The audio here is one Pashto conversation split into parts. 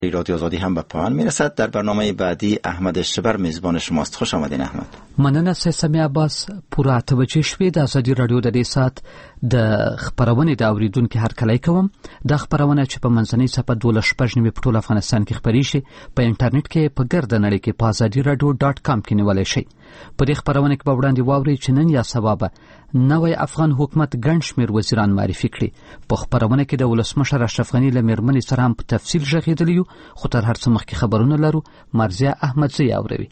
رادیو آزادی هم به پایان میرسد. در برنامه بعدی احمد شبر میزبان شماست. خوش آمدین احمد. مننه سمی عباس. پوره 8 بجې شپې د ازادي رادیو د دې سات د خبرونې د اوریدونکو هرکلی کوم. د خبرونه چې په منځنۍ صفحه 12 په ټول افغانستان کې خپرې شي په انټرنیټ کې په ګرد نړۍ کې په azadiradio.com کې نیولای شي. په دې خبرونه کې به وړاندې واوري چې نن یا سبا به نوی افغان حکومت ګڼ شمېر وزیران معرفي کړي. په خبرونه کې د ولسمشر اشرف غني له میرمنې سره هم په تفصیل غږېدلی یو، خو تر هر څه مخکې خبرونه لرو. مرزیه احمدزی اوروي.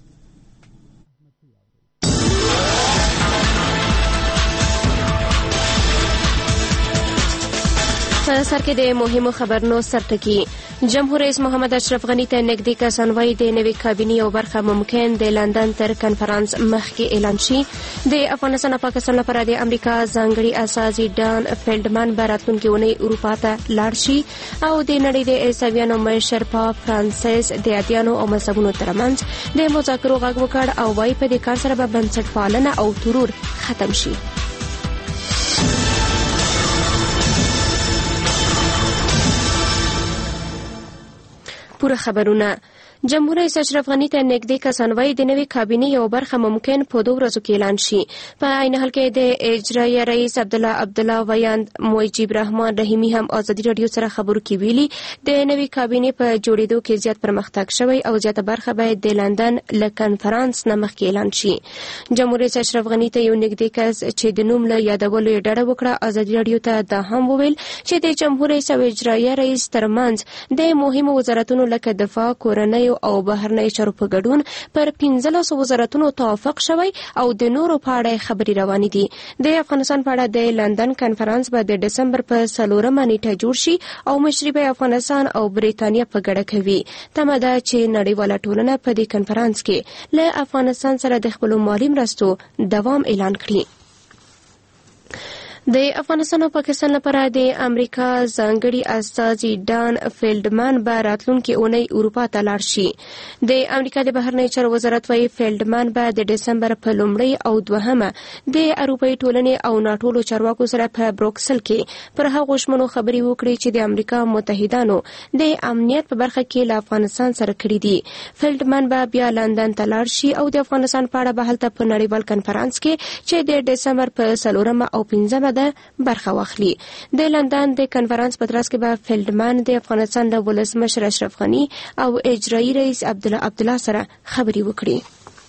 په سر کې د مهمو خبرونو سرټکی. جمهور رئیس محمد اشرف غني ته نږدې کسان وایي د نوې کابینې یو برخه ممکن د لندن تر کنفرانس مخکې اعلان شي. د افغانستان او پاکستان لپاره د امریکا ځانګړي استازي ډان فیلډمن به راتلونکې اونۍ اروپا ته لاړ شي او د نړۍ د عیسویانو مشر پاپ فرانسیس د ادیانو او مذهبونو ترمنځ د مذاکرو غږ وکړ او وایي په دې کار سره به بنسټپالنه او ترور ختم شي. پوره خبرونه. جمهور رئیس اشرف غني ته نږدې کسان وایي د نوې کابینې یو برخه ممکن په 2 ورځو کې اعلان شي. په عین حال کې د اجرایه رئیس عبدالله ویاند مجیب الرحمن رحیمی هم ازادي رادیو سره خبرو کې ویلي د نوې کابینې په جوړېدو کې زیات پرمختګ شوی او زیاته برخه باید د لندن له کنفرانس نه مخکې اعلان شي. جمهور رئیس اشرف غني ته یو نږدې کس چې د نوم له یادولو یې ډډه وکړه ازادي رادیو ته دا هم وویل چې د جمهور رئیس او اجرایه رئیس ترمنځ د مهمو وزارتونو لکه دفاع، کورنۍ او بهرنۍ چارو په ګډون پر 15 وزارتونو توافق شوی او د نورو په اړه خبري روانې دي. د افغانستان په اړه د لندن کنفرانس به د دسمبر په 4 نیټه جوړ شي او مشري به افغانستان او بریتانیا په ګډه کوي. تمه ده چې نړیواله ټولنه په دې کنفرانس کې له افغانستان سره د خپلو مالي مرستو دوام اعلان کړي. د افغانستان او پاکستان لپاره د امریکا ځانګړي استازي ډان فیلډمن به راتلونکې اونۍ اروپا ته لاړ شي. د امریکا د بهرنۍ چارو وزارت وايي فیلډمن به د دسمبر په 1 او 2 د اروپایي ټولنې او ناټولو چارواکو سره په بروکسل کې پر هغو ژمنو خبرې وکړي چې د امریکا متحدانو د امنیت په برخه کې له افغانستان سره کړي دي. فیلډمن به بیا لندن ته لاړ شي او د افغانستان په اړه به هلته په نړیوال کنفرانس کې چې د دسمبر په 4 او 5 برخه واخلي. د لندن د کنفرانس په ترڅ کې به فیلډمن د افغانستان د ولسمشر اشرف غني او اجرایي رئیس عبدالله سره خبرې وکړي.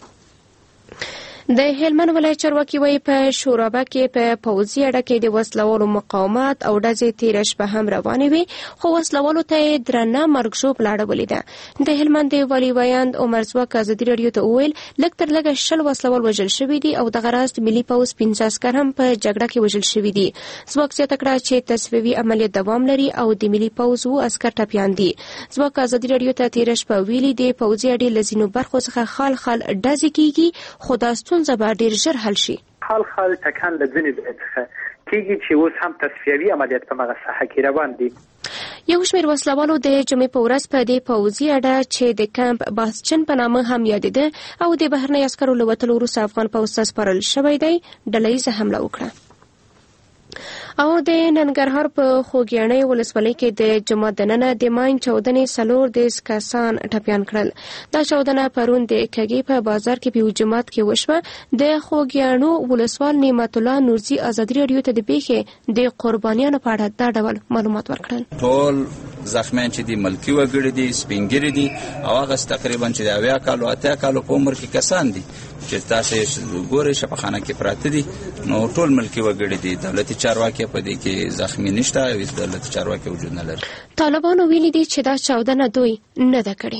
د هلمند ولایت چارواکي وایي په شورابه کې په پوځي اډه کې د وسلوالو مقاومت او ډزې تېره شپه هم روانې وي، خو وسلوالو ته یې درنه مرګ ژوب لاړه ولیده. د هلمند د والي ویاند عمر ځواک ازادي راډیو ته وویل لږ تر لږه 60 وسلوال وژل شوي دي او دغه راز ملي پوځ 15 عسکر هم په جګړه کې وژل شوي دي. ځواک زیاته کړه چې تصفیوي عملیات دوام لري او د ملي پوځ 2 عسکر ټپیان دي. ځواک ازادي راډیو ته تېره شپه ویلي د پوځي اډې له ځینو برخو څخه خال ډزې کېږي، خو دا ستونزه به ډېر ژر حل شي. خال ټکان له ځینې څخه کېږي چې اوس هم تصفیوي عملیات په مغه ساحه کې روان دي. یو شمېر وسلوالو د جمعې په ورځ په دې پوځي اډه چې د کمپ باسچن په نامه هم یادېده او د بهرنۍ عسکرو له وتلو وروسته افغان پوځ ته سپارل شوی دی ډلهییزه حمله وکړه. او د ننګرهار په خوږیاڼۍ ولسوالۍ کې د جمعه دننه د ماین چاودنې 4 کسان ټپیان کړل. دا چاودنه پرون د کږې په بازار کې په یو جماعت کې وشوه. د خوږیاڼو ولسوال نعمت الله نورزي ازادي راډیو ته د پیښې د قربانیانو په اړه دا ډول معلومات ورکړل. ټول زخمیان چې د ملکی وګړي دي، سپینګری دي او هغه تقریبا چې د 80 کالو 80 کالو په عمر کې کسان دي چې تاسو ګورئ شفاخانه کې پراته دي. نو ټول ملکی وګړي دي. دولتي چارواکي په دې کې زخمی نشته او دولتي چارواکي وجود نه لري. طالبانو ویلي دي چې دا چاودنه دوی نه ده کړې.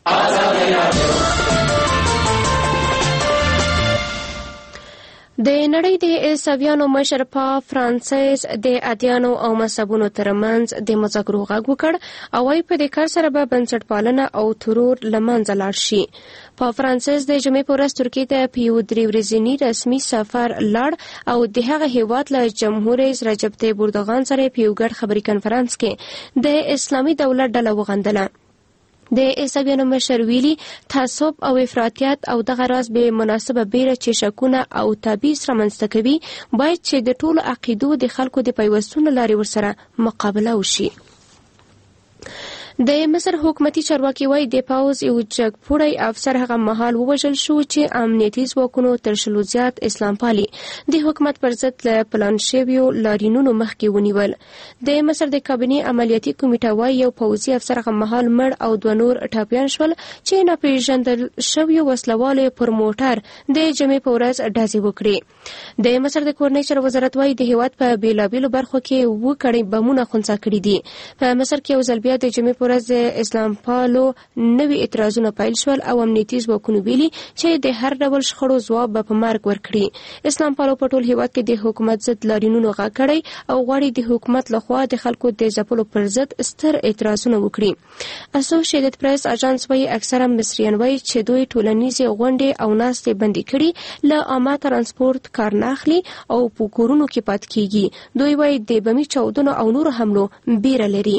د نړۍ د عیسویانو مشر پاپ فرانسیس د ادیانو او مذهبونو ترمنځ د مذاکرو غږ وکړ او وايي په دې کار سره به بنسټپالنه او ترور له منځه لاړ شي. پاپ فرانسیس د جمعې په ورځ ترکیې ته په یو 3 ورځني رسمي سفر لاړ او د هغه هیواد له جمهور رئیس رجب طیب اردوغان سره په یو ګډ خبري کنفرانس کې د اسلامي دولت ډله وغندله. د عیسویانو مشر ویلي تعصب او افراطیت او دغه راز به مناسبه بیره چې شکونه او تبعیض رامنځته کوي باید چې د ټولو عقیدو د خلکو د پیوستون لارې ورسره مقابله وشي. د مصر حکومتي چارواکي وایي د پاوز یو جګپوړی افسر هغه مهال ووژل شو چې امنیتي ځواکونو تر شلو زیات اسلام پالي د حکومت پر ضد له پلان شویو لارینونو مخکې ونیول. د مصر د کابینې عملیاتي کمیټه وایي یو پوځي افسر هغه مهال مړ او دوه نور ټپیان شول چې ناپېژندل شویو وسلوالو پر موټر د جمعې په ورځ ډزې وکړې. د مصر د کورنۍ چارو وزارت وایي د هیواد په بیلابیلو برخو کې اووه کړۍ بمونه خنثی کړي دي. په مصر کې یو ځل بیا د جمعې په ورځ د اسلام پالو نوي اعتراضونه پیل شول او امنیتي ځواکونو ویلي چې د هر ډول شخړو ځواب به په مرګ ورکړي. اسلام پالو په ټول هیواد کې د حکومت ضد لارینونو غږ کړی او غواړي د حکومت لخوا د خلکو د ځپلو پر ضد ستر اعتراضونه وکړي. اسوسییټډ پریس اژانس وایي اکثره مصریان وایي چې دوی ټولنیزې غونډې او ناستې بندي کړي، له عامه ترانسپورت کار نه اخلي او په کورونو کې پاتې کیږي. دوی وایي د بمي چاودنو او نورو حملو بیره لري.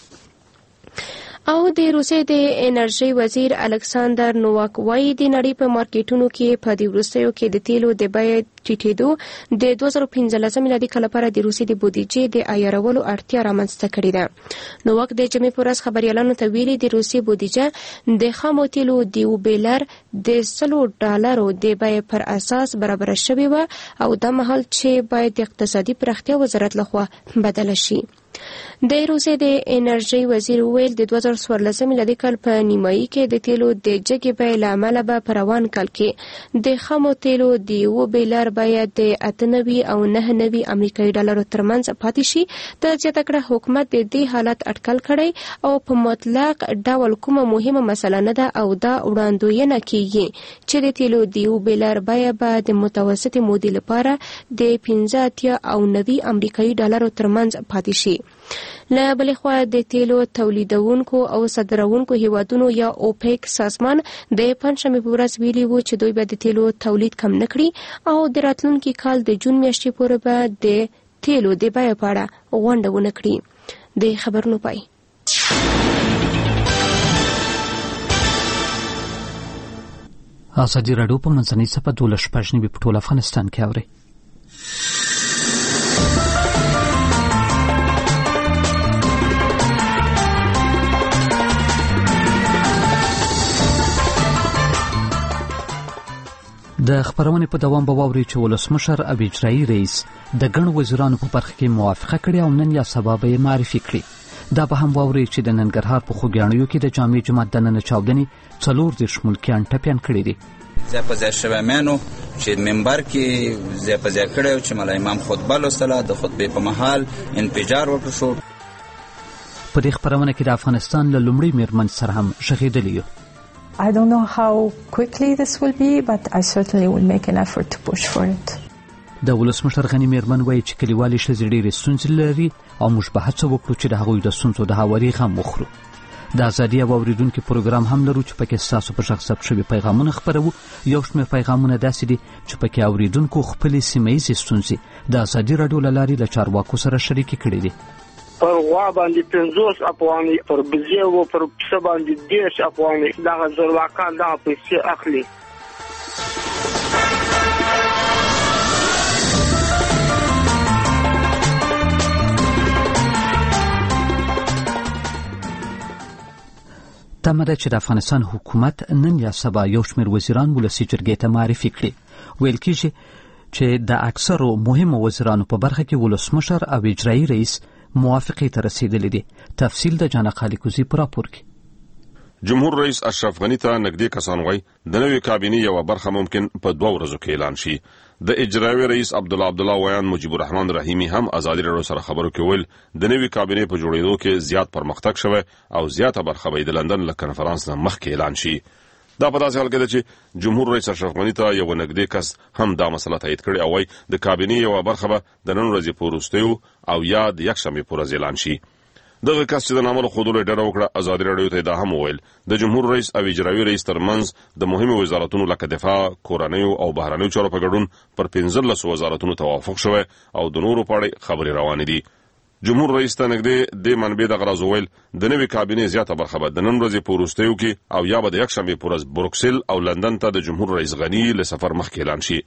او د روسیې د انرژي وزیر الکساندر نوواک وایي د نړۍ په مارکیټونو کې په دې وروستیو کې د تیلو د بیې ټیټېدو د 2015 میلادي کال لپاره د روسیې د بودیجې د عیارولو اړتیا رامنځته کړې ده. نوواک د جمعې په ورځ خبریالانو ته ویلي د روسیې بودیجه د خامو تیلو د یو بیلر د $100 د بیې پر اساس برابر شوې وه او دا مهال چې باید د اقتصادي پراختیا وزارت لخوا بدله شي. د روسیې د انرژي وزیر ویل د 2014 میلادي کال په نیمایي کې د تیلو د جګې بیې له امله به په روان کال کې د خامو تیلو د یو بیلر بیه د 98 او 99 امریکایي ډالرو ترمنځ پاتې شي. د زیاته کړه حکومت د دې حالت اټکل کړی او په مطلق ډول کومه مهمه مسله نه ده او دا وړاندوینه کیږي چې د تیلو د یو بیلر بیه به د متوسطې مودې لپاره د 15 او 90 امریکایي ډالرو ترمنځ پاتې شي. له بلې خوا د تیلو تولیدونکو او صادروونکو هیوادونو یا اوپیک سازمان د پنجشنبې په ورځ ویلي وو چې دوی به د تیلو تولید کم نه کړي او د راتلونکي کال د جون میاشتې پورې به د تیلو د بیې په اړه غونډه ونه کړي. د خبرونو پای. ازادي راډیو په منځنۍ صفحه 12 په ټول افغانستان کې اوري. د خبرونې په دوام به واوري چې ولسمشر او اجرایي رئیس د ګڼو وزیرانو په برخه کې موافقه کړې او نن یا سبا به یې معرفي کړي. دا به هم واوري چې د ننګرهار په خوږیاڼیو کې د جامع جماعت دننه چاودنې 40 ملکیان ټپیان کړي دي. ځای په ځای شوی مینو چې منبر کې ځای په ځای کړی چې ملا امام خطبه لوستله، د خطبې په مهال انفجار وکړ شو. په دې خبرونه کې د افغانستان له لومړي میرمن سره هم شغېدلی یو. I don't know how quickly this will be, but I certainly will make an effort to push for it. د ولسمشر غنی میرمن وایي چې کلیوالي ښځې ډېرې ستونزې لري او موږ به هڅه وکړو چې د هغوی د ستونزو د هواري غم وخورو. د ازادي او اوریدونکو پروګرام هم لرو چې پکې ستاسو په غږ ثبت شوي پیغامونه خپروو. یو شمېر پیغامونه داسې دي چې پکې اوریدونکو خپلې سیمهییزې ستونزې د ازادي راډیو له لارې له چارواکو سره شریکې کړي دي. پر غوا باندې 50 افغانۍ، پر بزې او پر پسه باندې 10 افغانۍ، دغه زرواکان دغه پیسې اخلي. تمه ده چې د افغانستان حکومت نن یا سبا یو شمېر وزیران ولسي جرګې ته معرفي کړي. ویل کېږي چې د اکثرو مهمو وزیرانو په برخه کې ولسمشر او اجرایي رئیس موافقه ته رسیدلی دي. تفصیل د جانا خالقوزی پر راپور کې. جمهور رئیس اشرف غنی ته نږدې کسان وایي د نوې کابینې یو برخه ممکن په 2 ورځو کې اعلان شي. د اجرایي رئیس عبدالله ویان مجيب الرحمن رحیمی هم ازادي راډیو سره خبرو کې ویل د نوې کابینې په جوړېدو کې زیات پرمختګ شوی او زیاته برخه به د لندن له کنفرانس نه مخکې اعلان شي. دا په داسې حال کې ده چې جمهور رئیس اشرف غنی ته یو نږدې کس هم دا مسله تایید کړې او وايي د کابینې یو برخه به د نن ورځې په وروستیو او یا د یکشنبې په ورځ اعلان شي. دغه کس چې د نامه خودلو ډېر وکړه ازادي راډیو ته دا هم وویل د جمهور رئیس او اجرایي رئیس ترمنځ د مهمو وزارتونو لکه دفاع، کورنیو او بهرنیو چارو په ګډون پر 15 وزارتونو توافق شوی او د نورو په اړه خبرې روانې دي. جمهور رئیس ته نږدې د منبع د غرض ویل د نوې کابینې زیاته برخه به د نن ورځې په وروستیو کې او یا به د یکشنبې په ورځ بروکسل او لندن ته د جمهور رئیس غنی له سفر مخکې اعلان شي.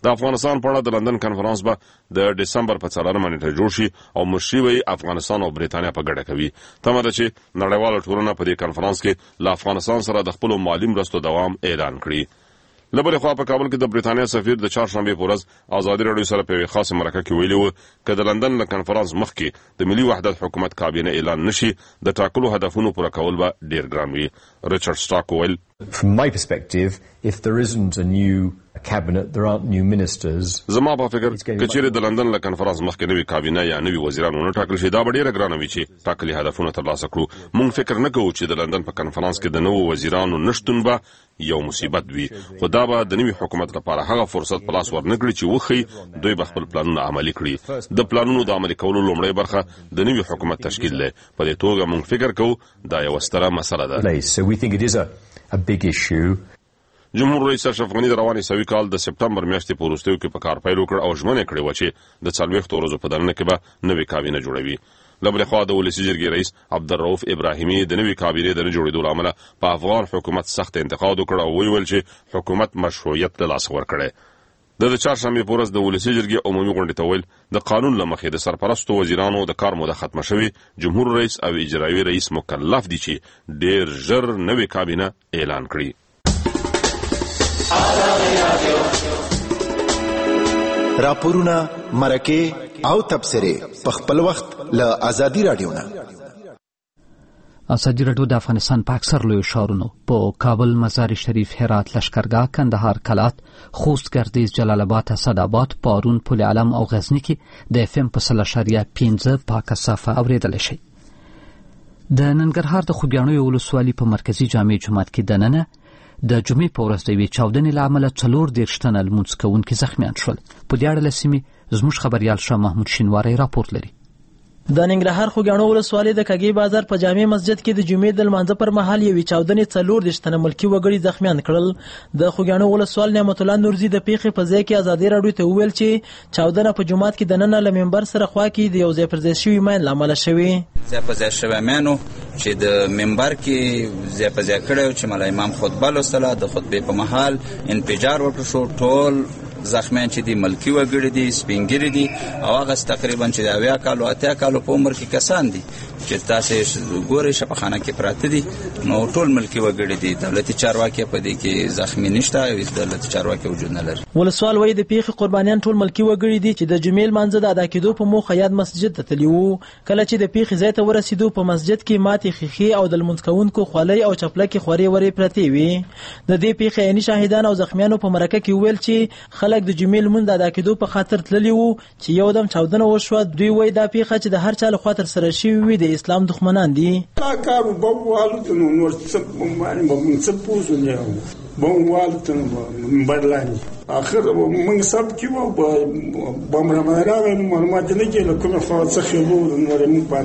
د افغانستان په اړه د لندن کانفرنس به د دسمبر په 4 نیټه جوړ شي او مشري وي افغانستان او بریتانیا په ګډه کوي. تمه ده چې نړیواله ټولنه په دې کانفرنس کې له افغانستان سره د خپل مالي مرستو دوام اعلان کړي. لبل خو په کابل کې د بریتانیا سفیر د چهارشنبه په ورځ آزادي راډیو سره په خاصه مرکه کې ویلي و چې د لندن له کانفرنس مخکې د ملي وحدت حکومت کابینه اعلان نشي د ټاکلو هدفونو پوره کول به ډیر ګران وي. ریچارډ سټاک ویل From my perspective, if there isn't a new cabinet, there aren't new ministers. زما په فکر کچېره د لندن له کانفرنس مخکې نوې کابینه یا نوې وزیران ونه ټاکل شي دا ډیره ګرانه وي چې ټاکلي هدفونه ترلاسه کړو. مونږ فکر نه کوو چې د لندن په کانفرنس کې د نوو وزیرانو نشټون به یو مصیبت وي، خو دا به د نوې حکومت لپاره هغه فرصت په لاس ورنکړي چې وخی دوی به خپل پلانونه عملي کړي. د پلانونو د عملي کولو لومړی برخه د نوې حکومت تشکیل دی. په دې توګه مونږ فکر کوو دا یو ستره مسله ده. So we think it is a big issue. جمهور رئیس اشرف غنی د رواني سوي کال د سپټمبر میاشتې په وروستیو کې په کار پیل وکړ او ژمنه کړې و چې د 40 ورځو په دننه کې به نوې کابینه جوړوي. لبل خو د ولسی جرګې رئیس عبدالرؤف ابراهیمي د نوې کابینې د نه جوړېدو لامل په افغان حکومت سخت انتقاد وکړ او ویل چې حکومت مشروعیت له لاس ورکړي. د چهارشنبه په ورځ د ولسی جرګې عمومي غونډې ته ویل د قانون لمخې د سرپرستو وزیرانو د کار موده ختمه شوی. جمهور رئیس او اجرایي رئیس مکلف دي چې ډیر ژر نوې کابینه اعلان کړي. راپورونه مرکه او تبصره په خپل وخت له ازادي رادیو نه. ازادي رادیو د افغانستان په اکثر لوی ښارونو په کابل، مزار شریف، هرات، لشکرګاه، کندهار، کلات، خوست، ګردیز، جلال آباد، اسداباد، پارون، پل علم او غزنی کې د FM په 3.15 پاکه صفه اوریدل شي. د ننګرهار د خوږیاڼیو ولسوالۍ په مرکزی جامع جومات کې دننه د جمعې په ورځ د یوې چاودنې له امله 40 تنه لمونځ کوونکي زخمیان شول. په دې اړه له سیمې زموږ خبریال شاه محمود شینواری راپور لري. د ننګرهار خوږیاڼو ولسوالۍ د کږی بازار په جامع مسجد کې د جمعې د لمانځه پر مهال یوې چاودنې 40 تنه ملکي وګړي زخمیان کړل. د خوږیاڼو ولسوال نعمت الله نورزي د پیښې په ځای کې ازادي راډیو ته وویل چې چاودنه په جومات کې د نن له منبر سره خوا کې د یو ځای پر ځای شوی مین لامل شوی. ځای په ځای شوی مینو چې د منبر کې ځای په ځای کړو چې مولوی امام خطبه لوستله. د خطبې په مهال انفجار وکړ شو. ټول زخمیان چې دي ملکی وګړي دي، سپینګری دي او هغه تقریبا چې د 80 کالو 80 کالو په عمر کې کسان دي چې تاسو ګورئ شپخانه کې پراته دي. نو ټول ملکی وګړي دي. دولتي چارواکي په دې کې زخمی نشته او دولتي چارواکي وجود نه لري. ولسوال وایي د پیښې قربانیان ټول ملکی وګړي دي چې د جمعې لمانځه د ادا کېدو په موخه یاد مسجد ته تللي وو. کله چې د پیښې ځای ته ورسېدو په مسجد کې ماتې خیخي او د لمونځ کوونکو خولۍ او چپلکې خورې ورې پرتې وي. د دې پیښې عیني شاهدان او زخمیانو په مرکه کې ویل چې خلک د جمعې لمونځ د ادا کېدو په خاطر تللي وو چې یو دم چاودنه وشوه. دوی وایي دا پیښه چې د هر چا له خوا ترسره شوې وي د اسلام دښمنان دي. کارو بوالو نور څه پوزو نه بوالو برلانی اخر موږ سب کیو بمرمرا معلومات نه کې له کومه فاصله خلو نور موږ په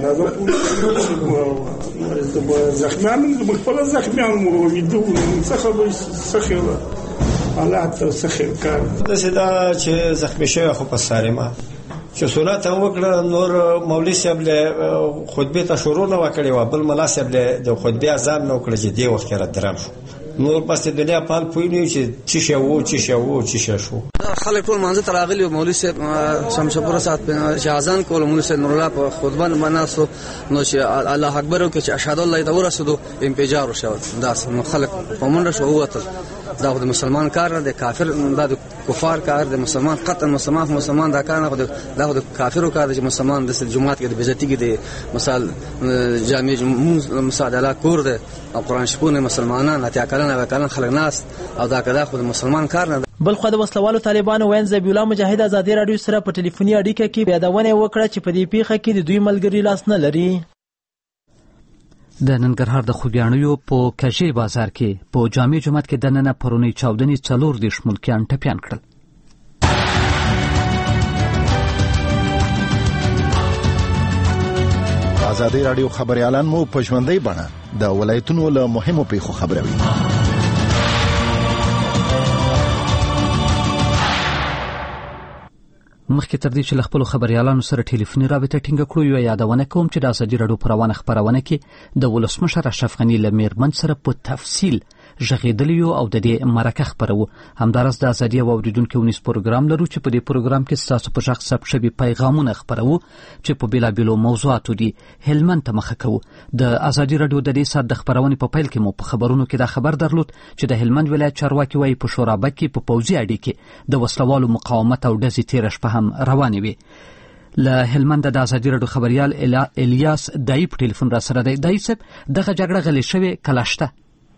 اندازه زخمیان مخفل زخمیان مو ویدو څه خبره الله ته سخیر کار د سدا چې زخمی شوی خو په سارمه چې صلات وکړه. نور مولوی صاحب له خطبه ته شروع نه وکړي و بل ملا صاحب له د خطبه اذان نو کړی چې دی وخت را درم شو. نور پس د دنیا په پوینې چې شو خلک ټول منځ ته راغلي. مولوی صاحب شمشپور سات په اذان کول مولوی صاحب نور الله په خطبه مناسو نو چې الله اکبر او چې اشهد الله الا الله ورسدو انفجار وشو. دا خلک په منډه شو وته. دا د مسلمان کار نه، د کافر دا د کفار کار، د مسلمان قطع مسلمان دا کار نه، دا د کافرو کار چې مسلمان د جمعات کې د بیزتی کې د مثال جامع مساعده کور ده او قرآن شپونه مسلمانان اتیا کلن خلک ناس او دا کدا خو د مسلمان کار نه. بل خو د وسلوالو طالبانو وین زبی الله مجاهد ازادي راډیو سره په ټلیفوني اړیکه کې یادونه وکړه چې په دې پیښه کې د دوی ملګری لاس نه لري. د ننګرهار د خوږیاڼیو په کژې بازار کې په جامع جومات کې دننه پرونی چاودنې 40 ملکیان ټپیان کړل. ازادي رادیو خبريالان مو په ژوندۍ بڼه د ولایتونو له مهمو پیښو خبروي. مخکې تر دې چې له خپلو خبریالانو سره ټلیفوني رابطه ټینګه کړو یو یادونه کوم چې د ازادي راډیو په روانه خپرونه کې د ولسمشر اشرف غني له میرمن سره په تفصیل ژغېدلي یو او د دې مرکه خپرو. همداراز د ازادي او اوریدونکو ونیس پروګرام لرو چې په دې پروګرام کې ستاسو په غږ ثبت شوي پیغامونه خپرو چې په بېلابېلو موضوعاتو دي. هلمند ته مخه کوو. د ازادي راډیو د دې ساعت د خپرونې په پیل کې مو په خبرونو کې دا خبر درلود چې د هلمند ولایت چارواکي وايي په شورابک کې په پوځي اډې د وسلوالو مقاومت او ډزې تېره شپه هم روانې وي. له هلمند د ازادي راډیو خبريال الیاس دای په ټلیفون را سره دی. دای صاحب دغه جګړه غلې شوې کله شته؟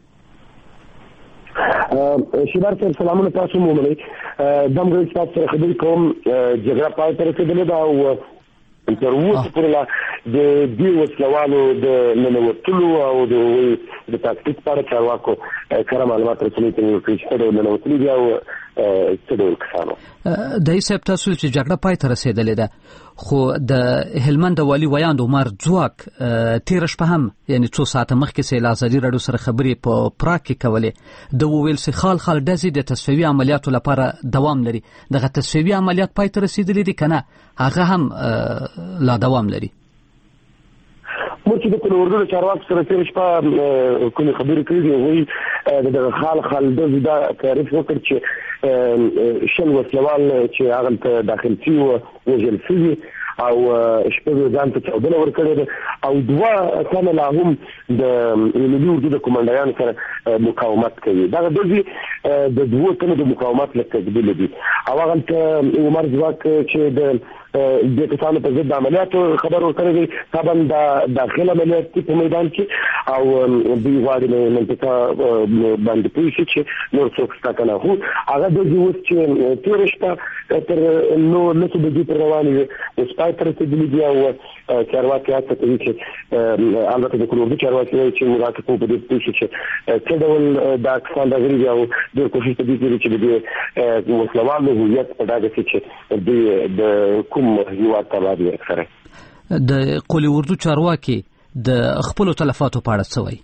شیبار صاحب سلامونه تاسو مو منئ. دمګړی تاسو سره خبرې کوم. جګړه پای ته رسېدلې ده او تر اوسه پورې لا د دې وسلوالو د ننوتلو او د تاکتیک په اړه چارواکو کره معلومات رسولي کوي چې څه ډول ننوتلي دي او څه ډول کسانو. دای صاحب تاسو چې جګړه پای ته رسېدلې ده خو د هلمند والي ویاند عمر ځواک تېره شپه هم یعنې څو ساعته مخکې چې له ازادي راډیو سره خبرې په پراګ کې کولې د وویل چې خال ډزې د تصفیوي عملیاتو لپاره دوام لري. دغه تصفیوي عملیات پای ته رسېدلي دي که نه هغه هم لا دوام لري؟ موږ چې د کونړ اردو د چارواکو سره تېره شپه کومې خبرې کړې دي هغوی د دغه خال ډزې دا تعریف وکړ چې 100 وسلوال چې هغلته داخل شوي وو وژل شوي او شپږ ځان ته چاودنه ورکړې ده او 2 تنه لا هم د ملي اردو د کمانډایانو سره مقاومت کوي. دغه ډزې د 2 تنو د مقاومت له تقبیل دي او هغلته عمر ځواک چې د کسانو په ضد د عملیاتو خبر ورکړی دی. طبعا د داخل عملیات په میدان کې او دوی غواړي منطقه باندې پوه شي چې نور څوک شته که نه. خو هغه ډزې اوس چې تېره شپه تر 9 بجې پر روانې وې اوس پای ته رسېدلي دي او چارواکي هڅه کوي چې البته د کونړ اردو چارواکي وایي چې موږ هڅه کوو په دې پوه شي چې څه ډول دا کسان راغلي دي او ډېر کوښښ په دې کوي چې د دې وسلوالو هویت په ډاګه شي چې دوی د کوم هیواد ته باندې ورسره. د قول اردو چارواکي د خپلو تلفاتو په اړه څه وایي؟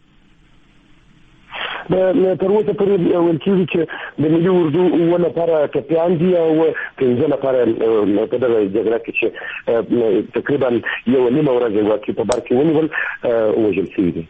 تر اوسه پورې ویل کېږي چې د ملي اردو 7 نفره ټپیان دي او 15 نفره په دغه جګړه کې چې تقریبا 1.5 ورځې واقع په بر کې ونیول وژل شوي دي.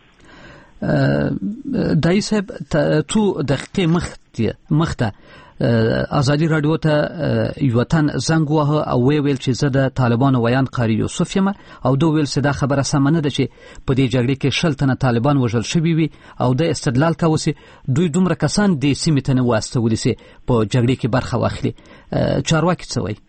دای صاحب څو دقیقې مخته ازادي راډیو ته یو تن زنګ وهه او ویل چې زه د طالبانو ویان قاری یوسف یم او دوی ویل چې دا خبره سمه نه ده چې په دې جګړې کې 60 تنه طالبان وژل شوي وي او د استدلال کوي چې دوی دومره کسان د سیمې ته نه واستولي چې په جګړې کې برخه واخلي. چارواکي څه وایي؟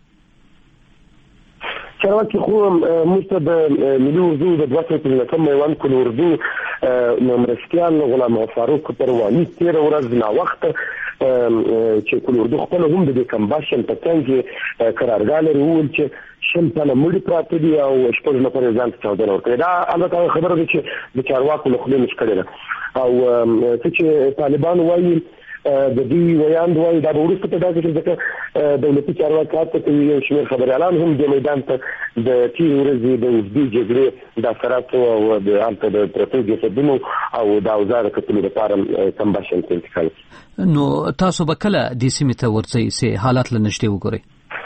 چارواکي خو موږ ته د ملي اردو د 213 میوان کونړ اردو مرستیال غلام فاروق پرواني تېره ورځ ناوخته چې کونړ اردو خپل هم د کمباشن په څنګ کې قرارګاه لري وویل چې 100 تنه مړي پراته دي او 6 نفره ځان ته چاودنه ورکړې. دا البته خبره ده چې د چارواکو له خولې نشکړې ده او څه چې طالبان وایي د دې ویاند وایي دا وروسته په دغه کې ځکه دولتي چارواکي ته یو شمېر خبريالان هم د میدان ته د تیر ورځې د دې جګړې د اثرات او د انت د پروتو جسدونو او د اوزار کتلو لپاره کمباشن ته انتقال. نو تاسو به کله د سیمې ته ورځئ چې حالات لنشته وګورئ؟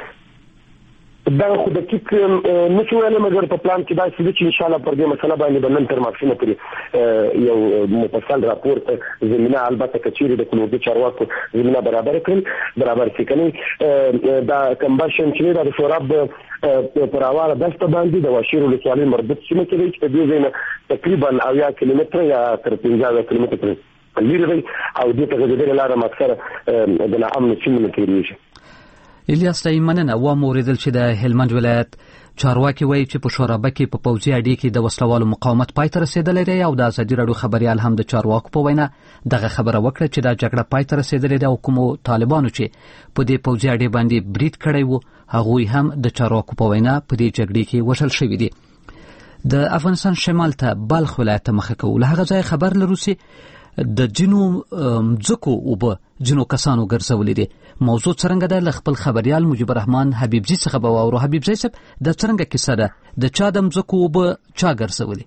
دا خو دقیق نشو ویلی مګر په پلان کې دا څه چې ان شاء الله پر دې مسله باندې به نن تر ماښامه پورې یو مفصل راپور ته زمینه البته کچېرې د کونړ چارواکو زمینه برابر شي کنه. دا کمباشن چې دا د شوراب پر اواله دسته باندې د واشیر ولسوالۍ مربوط سیمه کې دی چې په دې ځای نه تقریبا 80 کیلومتره یا تر 15 کیلومتره لرې دی او دې ته غځېدلې لاره اکثره د ناامنو سیمو نه تېرېږي. الیاس دای مننه. و موریدل چې د هلمند ولایت چارواکي وایي چې په شورابک کې په پوځي اډې کې د وسلوالو مقاومت پای ته رسېدلی دی او د ازادي راډیو خبريال هم د چارواکو په وینا دغه خبره وکړه چې دا جګړه پای ته رسېدلې ده او کومو طالبانو چې په دې پوځي اډې باندې برید کړی وو هغوی هم د چارواکو په وینا په دې جګړې کې وژل شوي دي. د افغانستان شمال ته بلخ ولایت ته مخه کوو. له هغه ځای خبر لرو چې د جنو مځکو اوبه جنو کسانو ګرځولې دي. موضوع څرنګه ده له خپل خبريال مجيب الرحمن حبيبزي څخه به واورو. حبيبزي صاحب د څرنګه کیسه ده د چا د مځکو اوبه چا ګرځولې؟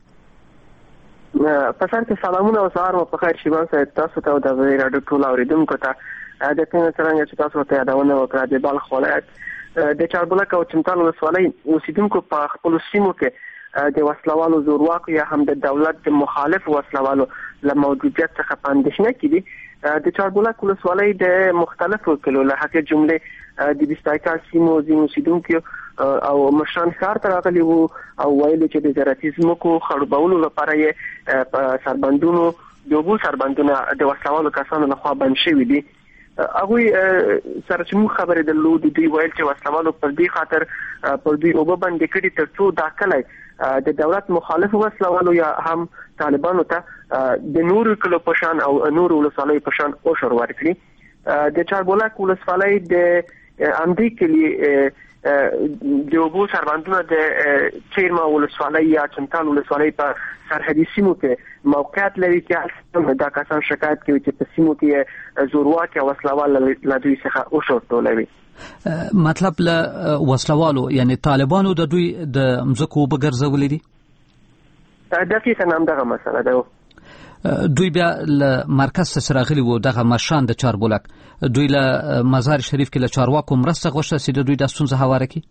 په سر کې سلامونه او سهار مو په خیر شیبان صاحب تاسو ته د راډیو ټول اوریدونکو ته د څنګه چې تاسو ته یادونه وکړه د بلخ ولایت د چاربلک او چمتال ولسوالۍ اوسیدونکو په خپل سیمو کې د وسلوالو زورواکو یا هم د دولت د مخالف وسلوالو له موجودیت څخه په اندېښنه کې دي. د چاربولک ولسوالۍ د مختلفو کلو له هغې جملې د بستایکا سیمو ځینو اوسېدونکو او مشران ښار ته راغلي وو او ویلي چې د زراعتي ځمکو خړوبولو لپاره یې په سربندونو د اوبو سربندونه د وسلوالو کسانو لخوا بند شوي دي. هغوی سره چې موږ خبرې درلودو دوی ویل چې وسلوالو پر دې خاطر پر دوی اوبه بندې کړي تر څو دا کلی د دولت مخالف وسلوالو یا هم طالبانو ته د نورو کلو په شان او نورو ولسوالیو په شان اوشر ورکړي. د چاربولک ولسوالۍ د همدې کلي د اوبو سربندونه د چیرما ولسوالۍ یا چمتال ولسوالۍ په سرحدي سیمو کې موقعیت لري چې دا کسان شکایت کوي چې په سیمو کې زورواکي او وسلوال له دوی څخه اوشر ټولوي. مطلب له وسلوالو یعنی طالبانو د دوی د مځکو اوبه ګرځولې دي؟ دقیقاً همدغه مسله ده. دوی بیا له مرکز څخه راغلي وو دغه مشران د چاربولک، دوی له مزار شریف کې له چارواکو مرسته غوښته چې د دوی د ستونزې هواره کړي.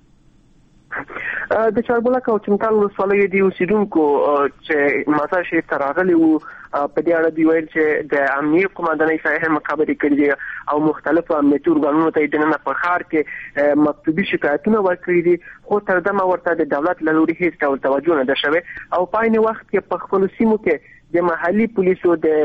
د چاربولک او چمتال ولسوالیو د اوسېدونکو چې مزار شریف ته راغلي وو په دې اړه دوی ویل چې د امنیتي قومندانۍ سره هم خبرې کړې دي او مختلفو امنیتي ارګانونو ته د نن په ښار کې مکتوبي شکایتونه ورکړي دي، خو تر دمه ورته د دولت له لوري هیڅ ډول توجه نه ده شوې او په عین وخت کې په خپلو سیمو کې د محلي پولیسو د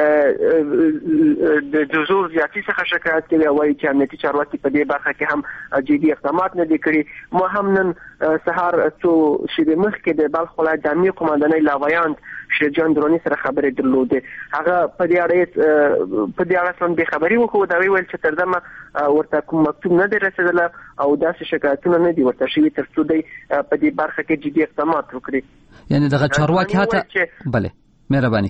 زور زیاتي څخه شکایت کوي او وايي چې امنیتي چارواکي په دې برخه کې هم جدي اقدامات نه دي کړي. ما هم نن سهار څو شېبې مخکې د بلخ ولایت د امنیتي قومندانۍ لاویاند شیرجان درونی سره خبرې درلودې. هغه په دې اړه څه بې خبري وکړه، دا ویل چې تر دمه ورته کوم مکتوب نه دی رسېدلی او داسې شکایتونه نه دي ورته شوي تر څو دی په دې برخه کې جدي اقدامات وکړي. یعنی دغه چارواکي هاته بله مهرباني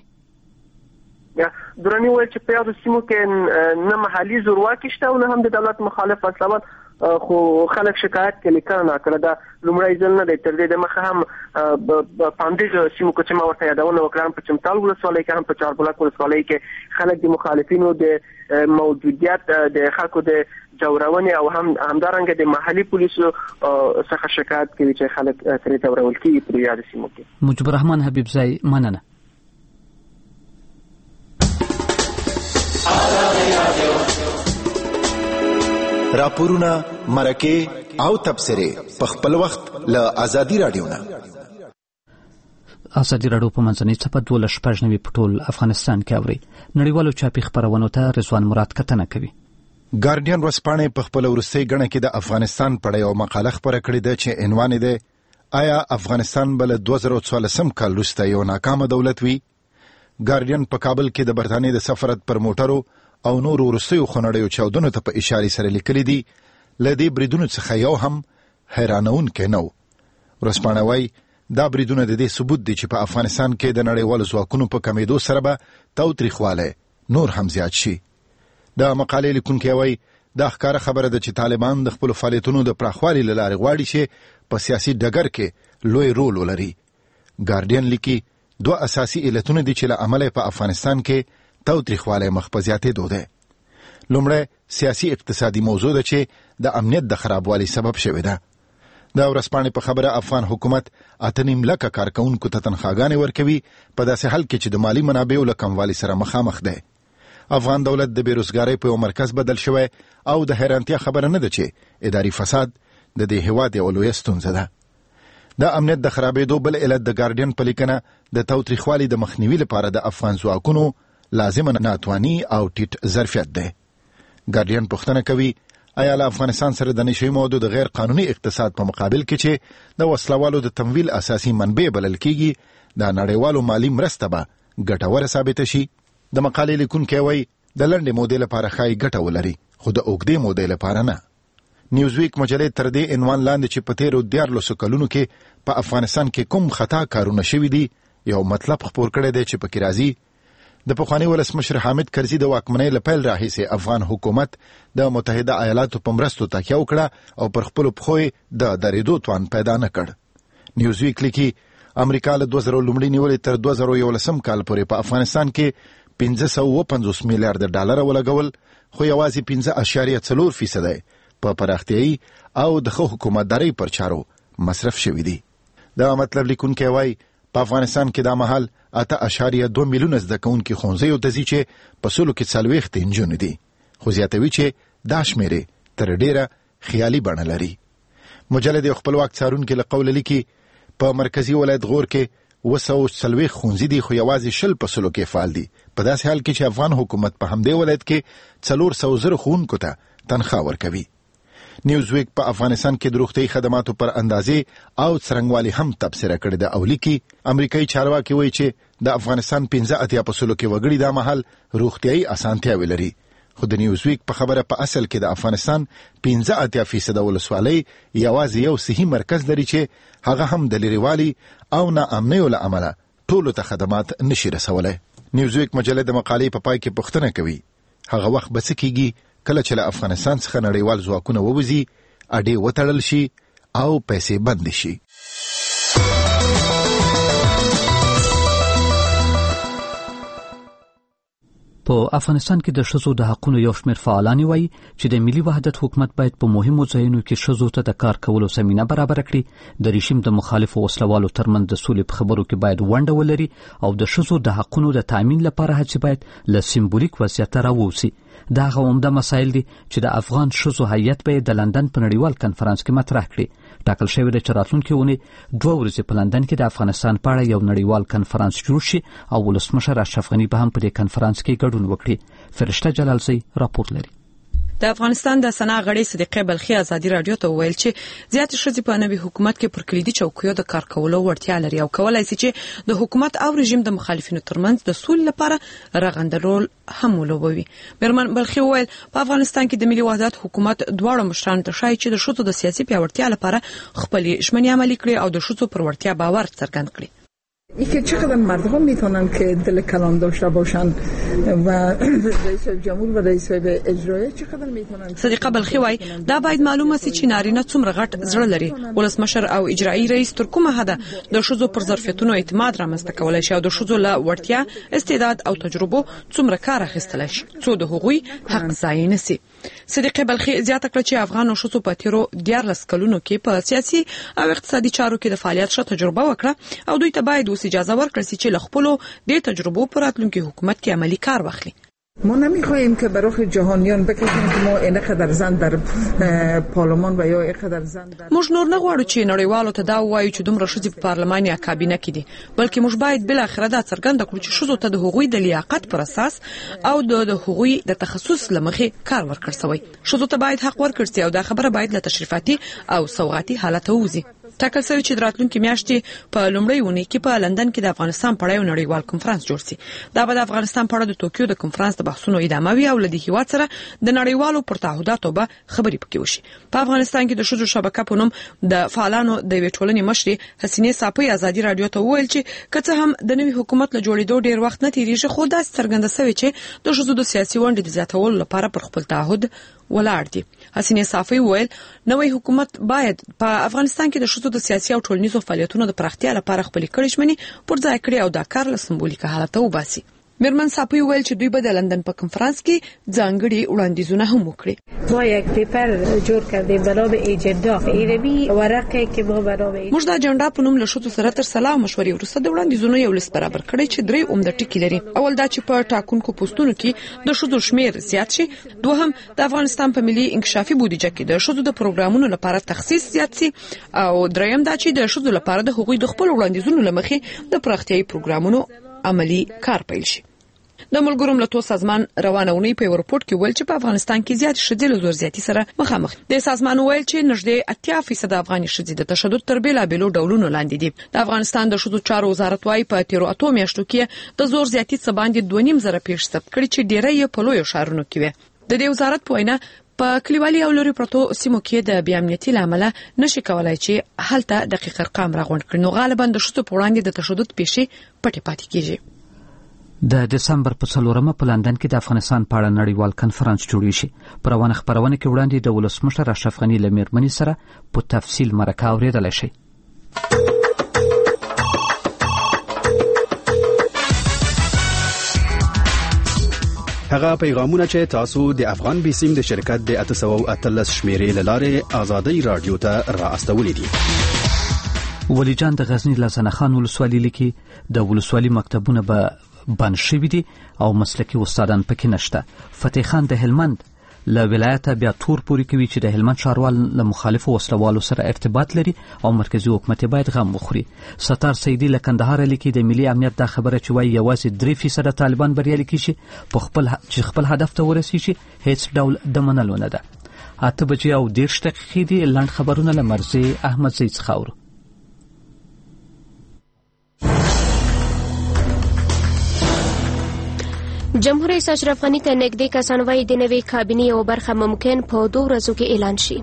درونی ویل چې په یادو سیمو کې نه محلي زورواکي شته او نه هم د دولت مخالف وسلوال، خو خلک شکایت کوي کنه کړه دا لومړی ځل نه دی. تر دې د مخه هم په همدې سیمو کې چې ما ورته یادونه وکړم په چمتال ولسوالۍ کې هم په چاربولک ولسوالۍ کې خلک د مخالفینو د موجودیت د خلکو د جوړونې او همدارنګه د محلي پولیسو څخه شکایت کوي چې خلک ترې ځورول کېږي په یاد سیمو کې. مجيب الرحمن حبیبزی، مننه. راپورونه مرکه او تبصره په خپل وخت له ازادي رادیو نه. ازادي رادیو په منځنۍ صفحه 12 په ټول افغانستان کې اوري. نړیوالو چاپي خبرونو ته رضوان مراد کتنه کوي. ګارډین ورځپاڼې په خپل ورستۍ غڼه کې د افغانستان په اړه یو مقاله خپره کړې ده چې عنوان یې ده آیا افغانستان بل 2014 کال وروسته یو ناکام دولت وي؟ ګارډین په کابل کې د برتانیې د سفارت پر موټرو او نور ورستیو خنړیو چاودنو ته په اشاره سره لیکلي دي لدی بریدونو څخه یو هم حیرانونکی نو. ورځپاڼه وايي دا بریدونه د دې ثبوت دي چې په افغانستان کې د نړیوالو ځواکونو په کمیدو سره به تاوتریخواله نور هم زیات شي. دا مقالې لیکونکي وايي دا ښکاره خبره ده چې طالبان د خپل فعالیتونو د پراخوالي له لارې غواړي چې په سیاسي ډګر کې لوی رول ولري. ګارډین لیکي دوه اساسي علتونه دي چې له امله په افغانستان کې تاوتریخواله مخ په زیاتېدو ده. لومړی سیاسي اقتصادي موضوع ده چې د امنیت د خرابوالي سبب شوې ده. دا ورځپاڼې په خبره افغان حکومت 8.5 لکه کارکونکو ته تنخواګانې ورکوي په داسې حال کې چې د مالی منابعو له کموالي سره مخامخ ده. افغان دولت د بیروزګارۍ په یو مرکز بدل شوی او د حیرانتیا خبره نه ده چې اداري فساد د دې هیواد یوه لویه ستونزه ده. د امنیت د خرابېدو بل علت د ګارډین په لیکنه د تاوتریخوالي د مخنیوي لپاره د افغان ځواکونو لازمه ناتواني او ټیټ ظرفیت ده. ګارډین پوښتنه کوي آیا له افغانستان سره د نشهیي موادو د غیر قانوني اقتصاد په مقابل کې چې د وسلوالو د تمویل اساسي منبع بلل کیږي د نړیوالو مالی مرسته به ګټوره ثابته شي؟ د مقالې لیکونکی وايي د لنډې مودې لپاره ښایي ګټه ولري خو د اوږدې مودې لپاره نه. نیوزویک مجلې تر دې عنوان لاندې چې په تیرو 14 کلونو کې په افغانستان کې کوم خطا کارونه شوي دي یو مطلب خپور کړی دی چې پکې راځي د پخواني ولسمشر حامد کرزي د واکمنۍ له پیل راهیسې افغان حکومت د متحده ایالاتو په مرستو تکیه وکړه او پر خپلو پښو د درېدو توان پیدا نه کړ. نیوزویک لیکي امریکا له 2000 لومړۍ نیولې تر 2011 کال پورې په افغانستان کې 550 میلیارډ ډالر ولګول خو یوازې 5.4% په پراختیایي او د ښه حکومتدارۍ پر چارو مصرف شوي دي. دا مطلب لیکونکی وايي په افغانستان کې دا مهال 8.2 میلیونه زده کوونکي ښوونځیو ته ځي چې په سلو کې 40 نجونې دي، خو زیاتوي چې دا شمیرې تر ډیره خیالي بڼه لري. مجلد یو خپلواک څارونکي له قوله لیکي په مرکزی ولایت غور کې 240 ښوونځي دي، خو یوازې 10 په سلو کې فعال دي، په داسې حال کې چې افغان حکومت په همدې ولایت کې 400,000 ښوونکو ته تنخواه ورکوي. نیوزویک په افغانستان کې د روغتیايي خدماتو پر اندازې او څرنګوالي هم تبصره کړې ده او لیکي امریکایي چارواکي وایي چې د افغانستان 15% کې وګړي دا مهال روغتیايي اسانتیاوې لري، خو د نیوزویک په خبره په اصل کې د افغانستان 15% ولسوالۍ یوازې یو صحي مرکز لري چې هغه هم د لرېوالي او ناامنیو له امله ټولو ته خدمات نشي رسولی. نیوزویک مجله د مقالې په پای کې پوښتنه کوي هغه وخت به څه کیږي کله چې له افغانستان څخه نړیوال ځواکونه ووځي، اډې وتړل شي او پیسې بند شي. په افغانستان کې د ښځو د حقوقو یو شمېر فعالان وایي چې د ملي وحدت حکومت باید په مهمو ځایونو کې ښځو ته د کار کولو زمینه برابر کړي، د رژیم د مخالفو وسلوالو ترمنځ د سولې په خبرو کې باید ونډه ولري او د ښځو د حقوقو د تامین لپاره هڅې باید له سمبولیک وضعیت راووځي. دا هغه عمده مسایل دي چې د افغان ښځو هیئت به د لندن په نړیوال کنفرانس کې مطرح کړي. ټاکل شوی د راتلونکي اونۍ 2 ورځې په لندن کې د افغانستان په اړه یو نړیوال کنفرانس جوړ شي او ولسمشر اشرف غني به هم په دې کنفرانس کې ګډون وکړي. فرشته جلالزی راپور لري. د افغانستان د سنا غړي صدیقه بلخي ازادي رادیو ته ویل چې زیات ښځې په نوي حکومت کې پر کلیدي چوکیو د کار کولو وړتیا لري او کولای شي چې د حکومت او رژیم د مخالفینو ترمنځ د سولې لپاره رغندرول هم ولوبوي. برمن بلخي ویل په افغانستان کې د ملي وحدت حکومت دواړو مشرانو ته شایي چې د ښځو د سیاسي پیاوړتیا لپاره خپل ژمنې عملي کړي او د ښځو پر وړتیا باور څرګند کړي. اینکه چقدر مردم میتونن که دل کلام داشته باشن و رئیس جمهور و رئیس اجرایی چقدر میتونن. صدیقه بلخي وایي دا باید معلومه سي چې نارینه څومره غټ زړه لري. ولسمشر او اجرایی رئیس تر کومه حده د ښځو پر ظرفیتونو اعتماد رامنځته کولای شي او د ښځو له وړتیا، استعداد او تجربو څومره کار اخیستلی شي څو د هغوی حق ضایع نه سي. صدیقه بلخي زیاته کړه چې افغان ښځو په تیرو 14 کلونو کې په سیاسي او اقتصادي چارو کې د فعالیت ښه تجربه وکړه او دوی ته باید اجازه ورکړي چې له خپلو د تجربو پر راتلونکي حکومت کې عملی کار واخلي. ما نمیخواهیم که برای جهانیان بکشیم که ما اینقدر زن در پارلمان و یا اینقدر زن در موږ نور نه غواړو چې نړیوالو ته دا ووایو چې دومره ښځې په پارلمان یا کابینه کې دي، بلکې موږ باید بل اخره دا څرګنده کړو چې ښځو ته د هغوی د لیاقت پر اساس او د هغوی د تخصص لمخې کار ورکړل شوی. ښځو ته باید حق ورکړل شي او دا خبره باید له تشریفاتي او سوغاتي حالت ووځي. ټاکل شوی چې د راتلونکي میاشتې په لومړۍ اونۍ کې په لندن کې د افغانستان په اړه یو نړیوال کنفرانس جوړ شي. دا به د افغانستان په اړه د توکیو د کنفرانس د بحثونو ادامه وي او له دې هیواد سره د نړیوالو پر تعهداتو به خبرې پکې وشي. په افغانستان کې د ښځو شبکه په نوم د فعالانو د یوې ټولنې مشرې حسینې صافی ازادي رادیو ته وویل چې که څه هم د نوي حکومت له جوړېدو ډیر وخت نه تیریږي، خو دا څرګنده شوی چې د ښځو د سیاسي ونډې د زیاتولو لپاره پر خپل تعهد ولاړ دي. حسینې صافی ویل نوې حکومت باید په افغانستان کې د ښځو د سیاسي او ټولنیزو فعالیتونو د پراختیا لپاره خپل کړي ژمنې پر ځای کړي او دا کار له سمبولیکه حالت وباسي. میرمن صافی ویل چې دوی به د لندن په کنفرانس کې ځانګړي وړاندیزونه هم وکړي. ما یک پیپر جوړ کړی بنام ایجنډا ایربي ورقه کې ما بنام موږ د اجنډا په نوم له ښځو سره تر سلا مشورې وروسته د وړاندیزونو یو لیست برابر کړی چې 3 عمده ټکي لري. اول دا چې په ټاکنکو پوسټونو کې د ښځو شمیر زیات شي. دوهم د افغانستان په ملي انکشافي بودیجه کې د ښځو د پروګرامونو لپاره تخصیص زیات شي. او دریم دا چې د ښځو لپاره د حقوقي د خپل وړاندیزونو لمخې د پراختیايي پروګرامونو عملی کار پیل شي. د ملګرو ملتونو سازمان روانه اونۍ په رپورت کې ویل چې په افغانستان کې زیات ښځې له زور زیاتی سره مخامخ دي. د سازمان ویل چې نږدې 80% افغاني ښځې د تشدد تر بیلابېلو ډولونو لاندې دي. د افغانستان د ښځو چارو وزارت وايي په تیرو 8 میاشتو کې د زور زیاتی څخه باندې 2.5 زره پیښې ثبت کړي چې ډېری یې په لویو ښارونو کې وي. د دې وزارت په وینا په کلیوالي او لوري پروتو سیمو کې د بې امنیتي لامل نشي کولای چې هلته دقیق ارقام راغونډ کړي. نو غالبا د ښځو په وړاندې د تشدد پیښې پټې پاتې کیږي. د دسمبر په 4 په لندن کې د افغانستان په اړه نړیوال کنفرانس جوړ شي. پر روانه خبرونه کې وړاندې د ولسمشر اشرف غني له میرمنې سره په تفصیل مرکه اوریدل شي. هغه پیغامونه چې تاسو د افغان بیسیم د شرکت د 813 شمیرې لاره آزادۍ رادیو ته را استولې دي. ولی جان د غزنی لسنه خان ولسوالۍ لیکي د ولسوالۍ مکتبونه به بند شوي دي او مسلکي استادان پکې نشته. فتح خان د هلمند له ولایته بیا تور پوري کوي چې د هلمند ښاروال له مخالفو وسلوالو سره ارتباط لري او مرکزی حکومت باید غم وخوري. ستار سیدی له کندهار لیکي د ملي امنیت دا خبره چې وایي یوازې 3% طالبان بریالي کیږي چې خپل هدف ته ورسیږي هیڅ ډول د منلو نه ده. 8 بجې او 10 دقیقې دي. لاند خبرونه له مرزي احمد زید څخه اورو. جمهور رئیس اشرف غنی ته نږدې کسان وایي د نوې کابینې یوه برخه ممکن په 2 ورځو کې اعلان شي.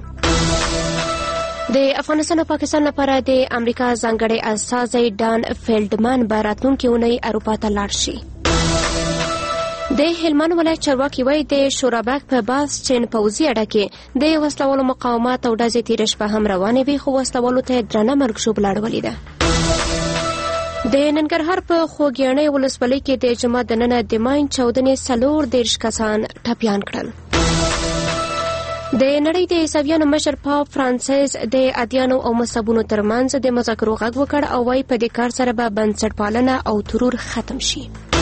د افغانستان او پاکستان لپاره د امریکا ځانګړی استازی ډان فیلډمن به راتلونکې اونۍ اروپا ته لاړ شي. د هلمند ولایت چارواکي وایي د شورابک په باز چین پوځي اډه کې د وسلوالو مقاومت او ډزې تېره شپه هم روانې وې خو وسلوالو ته درنه مرګ ژوبله اړولې ده. د ننګرهار په خوږیاڼۍ ولسوالۍ کې د جومات دننه د ماین چاودنې 40 کسان ټپیان کړل. د نړۍ د عیسویانو مشر پاپ فرانسیس د ادیانو او مذهبونو ترمنځ د مذاکرو غږ وکړ او وایي په دې کار سره به بنسټپالنه او ترور ختم شي.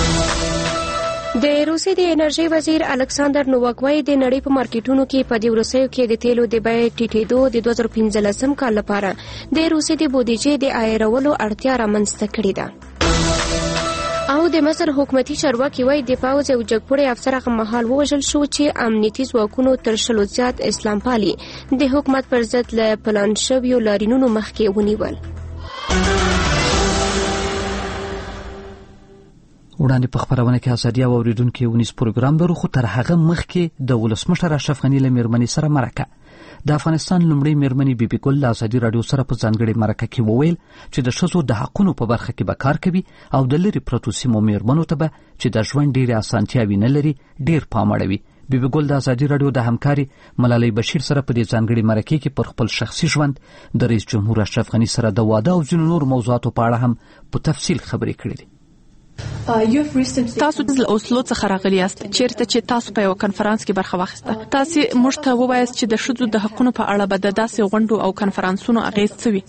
د روسیې د انرژي وزیر الکساندر نوواک وایي د نړۍ په مارکیټونو کې په دې وروستیو کې د تیلو د بیې ټیټېدو د 2015 کال لپاره د روسیې د بودیجې د عایرولو اړتیا رامنځته کړې ده. او د مصر حکومتي چارواکي وایي د پوځ یو جګپوړی افسر هغه مهال ووژل شو چې امنیتي ځواکونو تر 10 زیات اسلام پالي د حکومت پر ضد له پلان شویو لارینونو مخکې ونیول. وړاندې په خبرونه کې ازادي او اوریدونکو ونیس پروګرام لرو خو تر هغه مخکې د ولسمشر اشرف غنی له میرمنې سره مرکه. د افغانستان لومړی میرمنې بیبي ګل له ازادي راډیو سره په ځانګړې مرکه کې وویل چې د ښځو د حقونو په برخه کې به کار کوي او د لرې پرتو سیمو میرمنو ته به چې د ژوند ډېرې اسانتیاوې نه لري ډېر پام اړوي. بیبي ګل د ازادي راډیو د همکاري ملالۍ بشیر سره په دې ځانګړې مرکه کې پر خپل شخصي ژوند د رئیس جمهور اشرف غنی سره د واده او ځینو نور موضوعاتو په اړه هم په تفصیل خبرې کړې دي. تاسو د اوسلو څخه راغلی یاست چیرته چې تاسو په یو کنفرانس کې برخه واخیسته. تاسو موږ ته ووایاست چې د ښځو د حقوقو په اړه به د داسې غونډو او کنفرانسونو اغیز څه وي.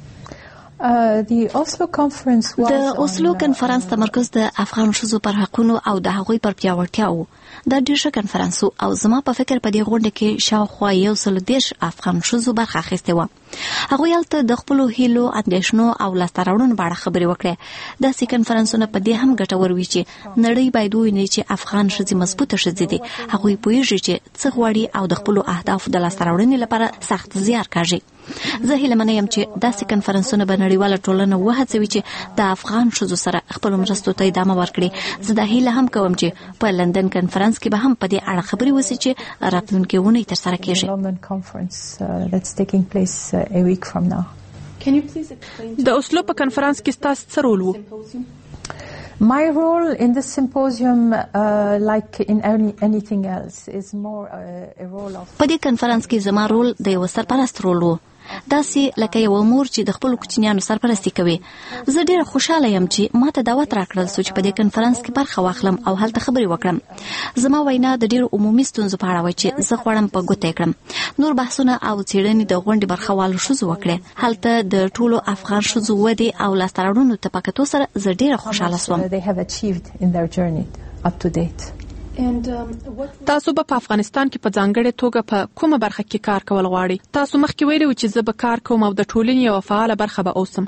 د اوسلو کنفرانس تمرکز د افغان ښځو پر حقوقو او د هغوی پر پیاوړتیا وو. دا ډېر ښه کنفرانس او زما په فکر په دې غونډه کې شاوخوا 110 افغان ښځو برخه اخیستې وه. هغوی هلته د خپلو هیلو اندېښنو او لاسته راوړنو په اړه خبرې وکړې. داسې کنفرانسونه په دې هم ګټور وي چې نړۍ باید وویني چې افغان ښځې مضبوطه ښځې دي. هغوی پوهیږي چې څه غواړي او د خپلو اهدافو د لاسته راوړنې لپاره سخت زیار کاږي. زه هیله منم چې داسې کنفرانسونه به نړیواله ټولنه وهڅوي چې د افغان ښځو سره خپلو مرستو ته ادامه ورکړي. زه دا هیله هم کوم چې په لندن کنفرانس کې به هم په دې اړه خبرې وشي چې راتلونکې اونۍ ترسره کیږي. د اوسلو په کنفرانس کې ستاسو څه رول وو؟ My role in this symposium, like in anything else, is more a role of... په دې کنفرانس کې زما رول د یو سرپرست رول وو. داسې لکه یو مور چې د خپل کوچنیانو سرپرستی کوي. زه ډېر خوشاله یم چې ما ته دعوت راکړل شو چې په دې کنفرانس کې برخه واخلم او هلته خبرې وکړم. زما وینا د ډېر عمومي ستونزو په اړه وه چې زه غواړم په ګوته کړم. نور بحثونه او څېړنې د غونډې برخوالو ښځو وکړې. هلته د ټولو افغان ښځو ودې او لاسته راوړنو ته په کتو سره زه ډېره خوشاله شوم. تاسو به په افغانستان کې په ځانګړې توګه په کومه برخه کې کار کول غواړئ؟ تاسو مخکې ویلي و چې زه به کار کوم او د ټولنې یوه فعاله برخه به اوسم.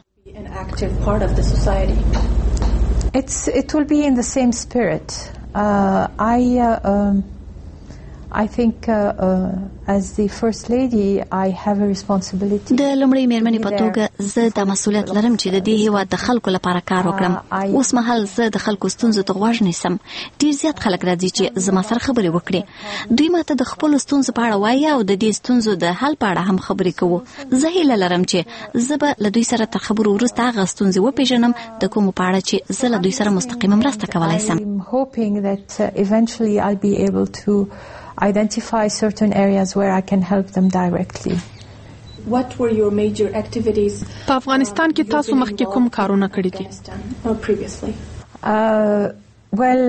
It will be in the same spirit. I think as the first lady I have a responsibility. د لومړی میرمنې په توګه زه د مسؤلیت لرم چې د دې هیواد د خلکو لپاره کار وکړم. اوس مهال زه د خلکو ستونزو ته غوږ نیسم. ډېر زیات خلک راځي چې زما سره خبرې وکړي. دوی ماته د خپلو ستونزو په اړه وایي او د دې ستونزو د حل په اړه هم خبرې کوو. زه هیله لرم چې زه به له دوی سره تر خبرو وروسته هغه ستونزې وپېژنم د کومو په اړه چې زه له دوی سره مستقیمه مرسته کولی شم. I'm hoping that eventually I'll be able to identify certain areas where I can help them directly. What were your major activities? په افغانستان کې تاسو مخکې کوم کارونه کړي دي؟ Previously. Well,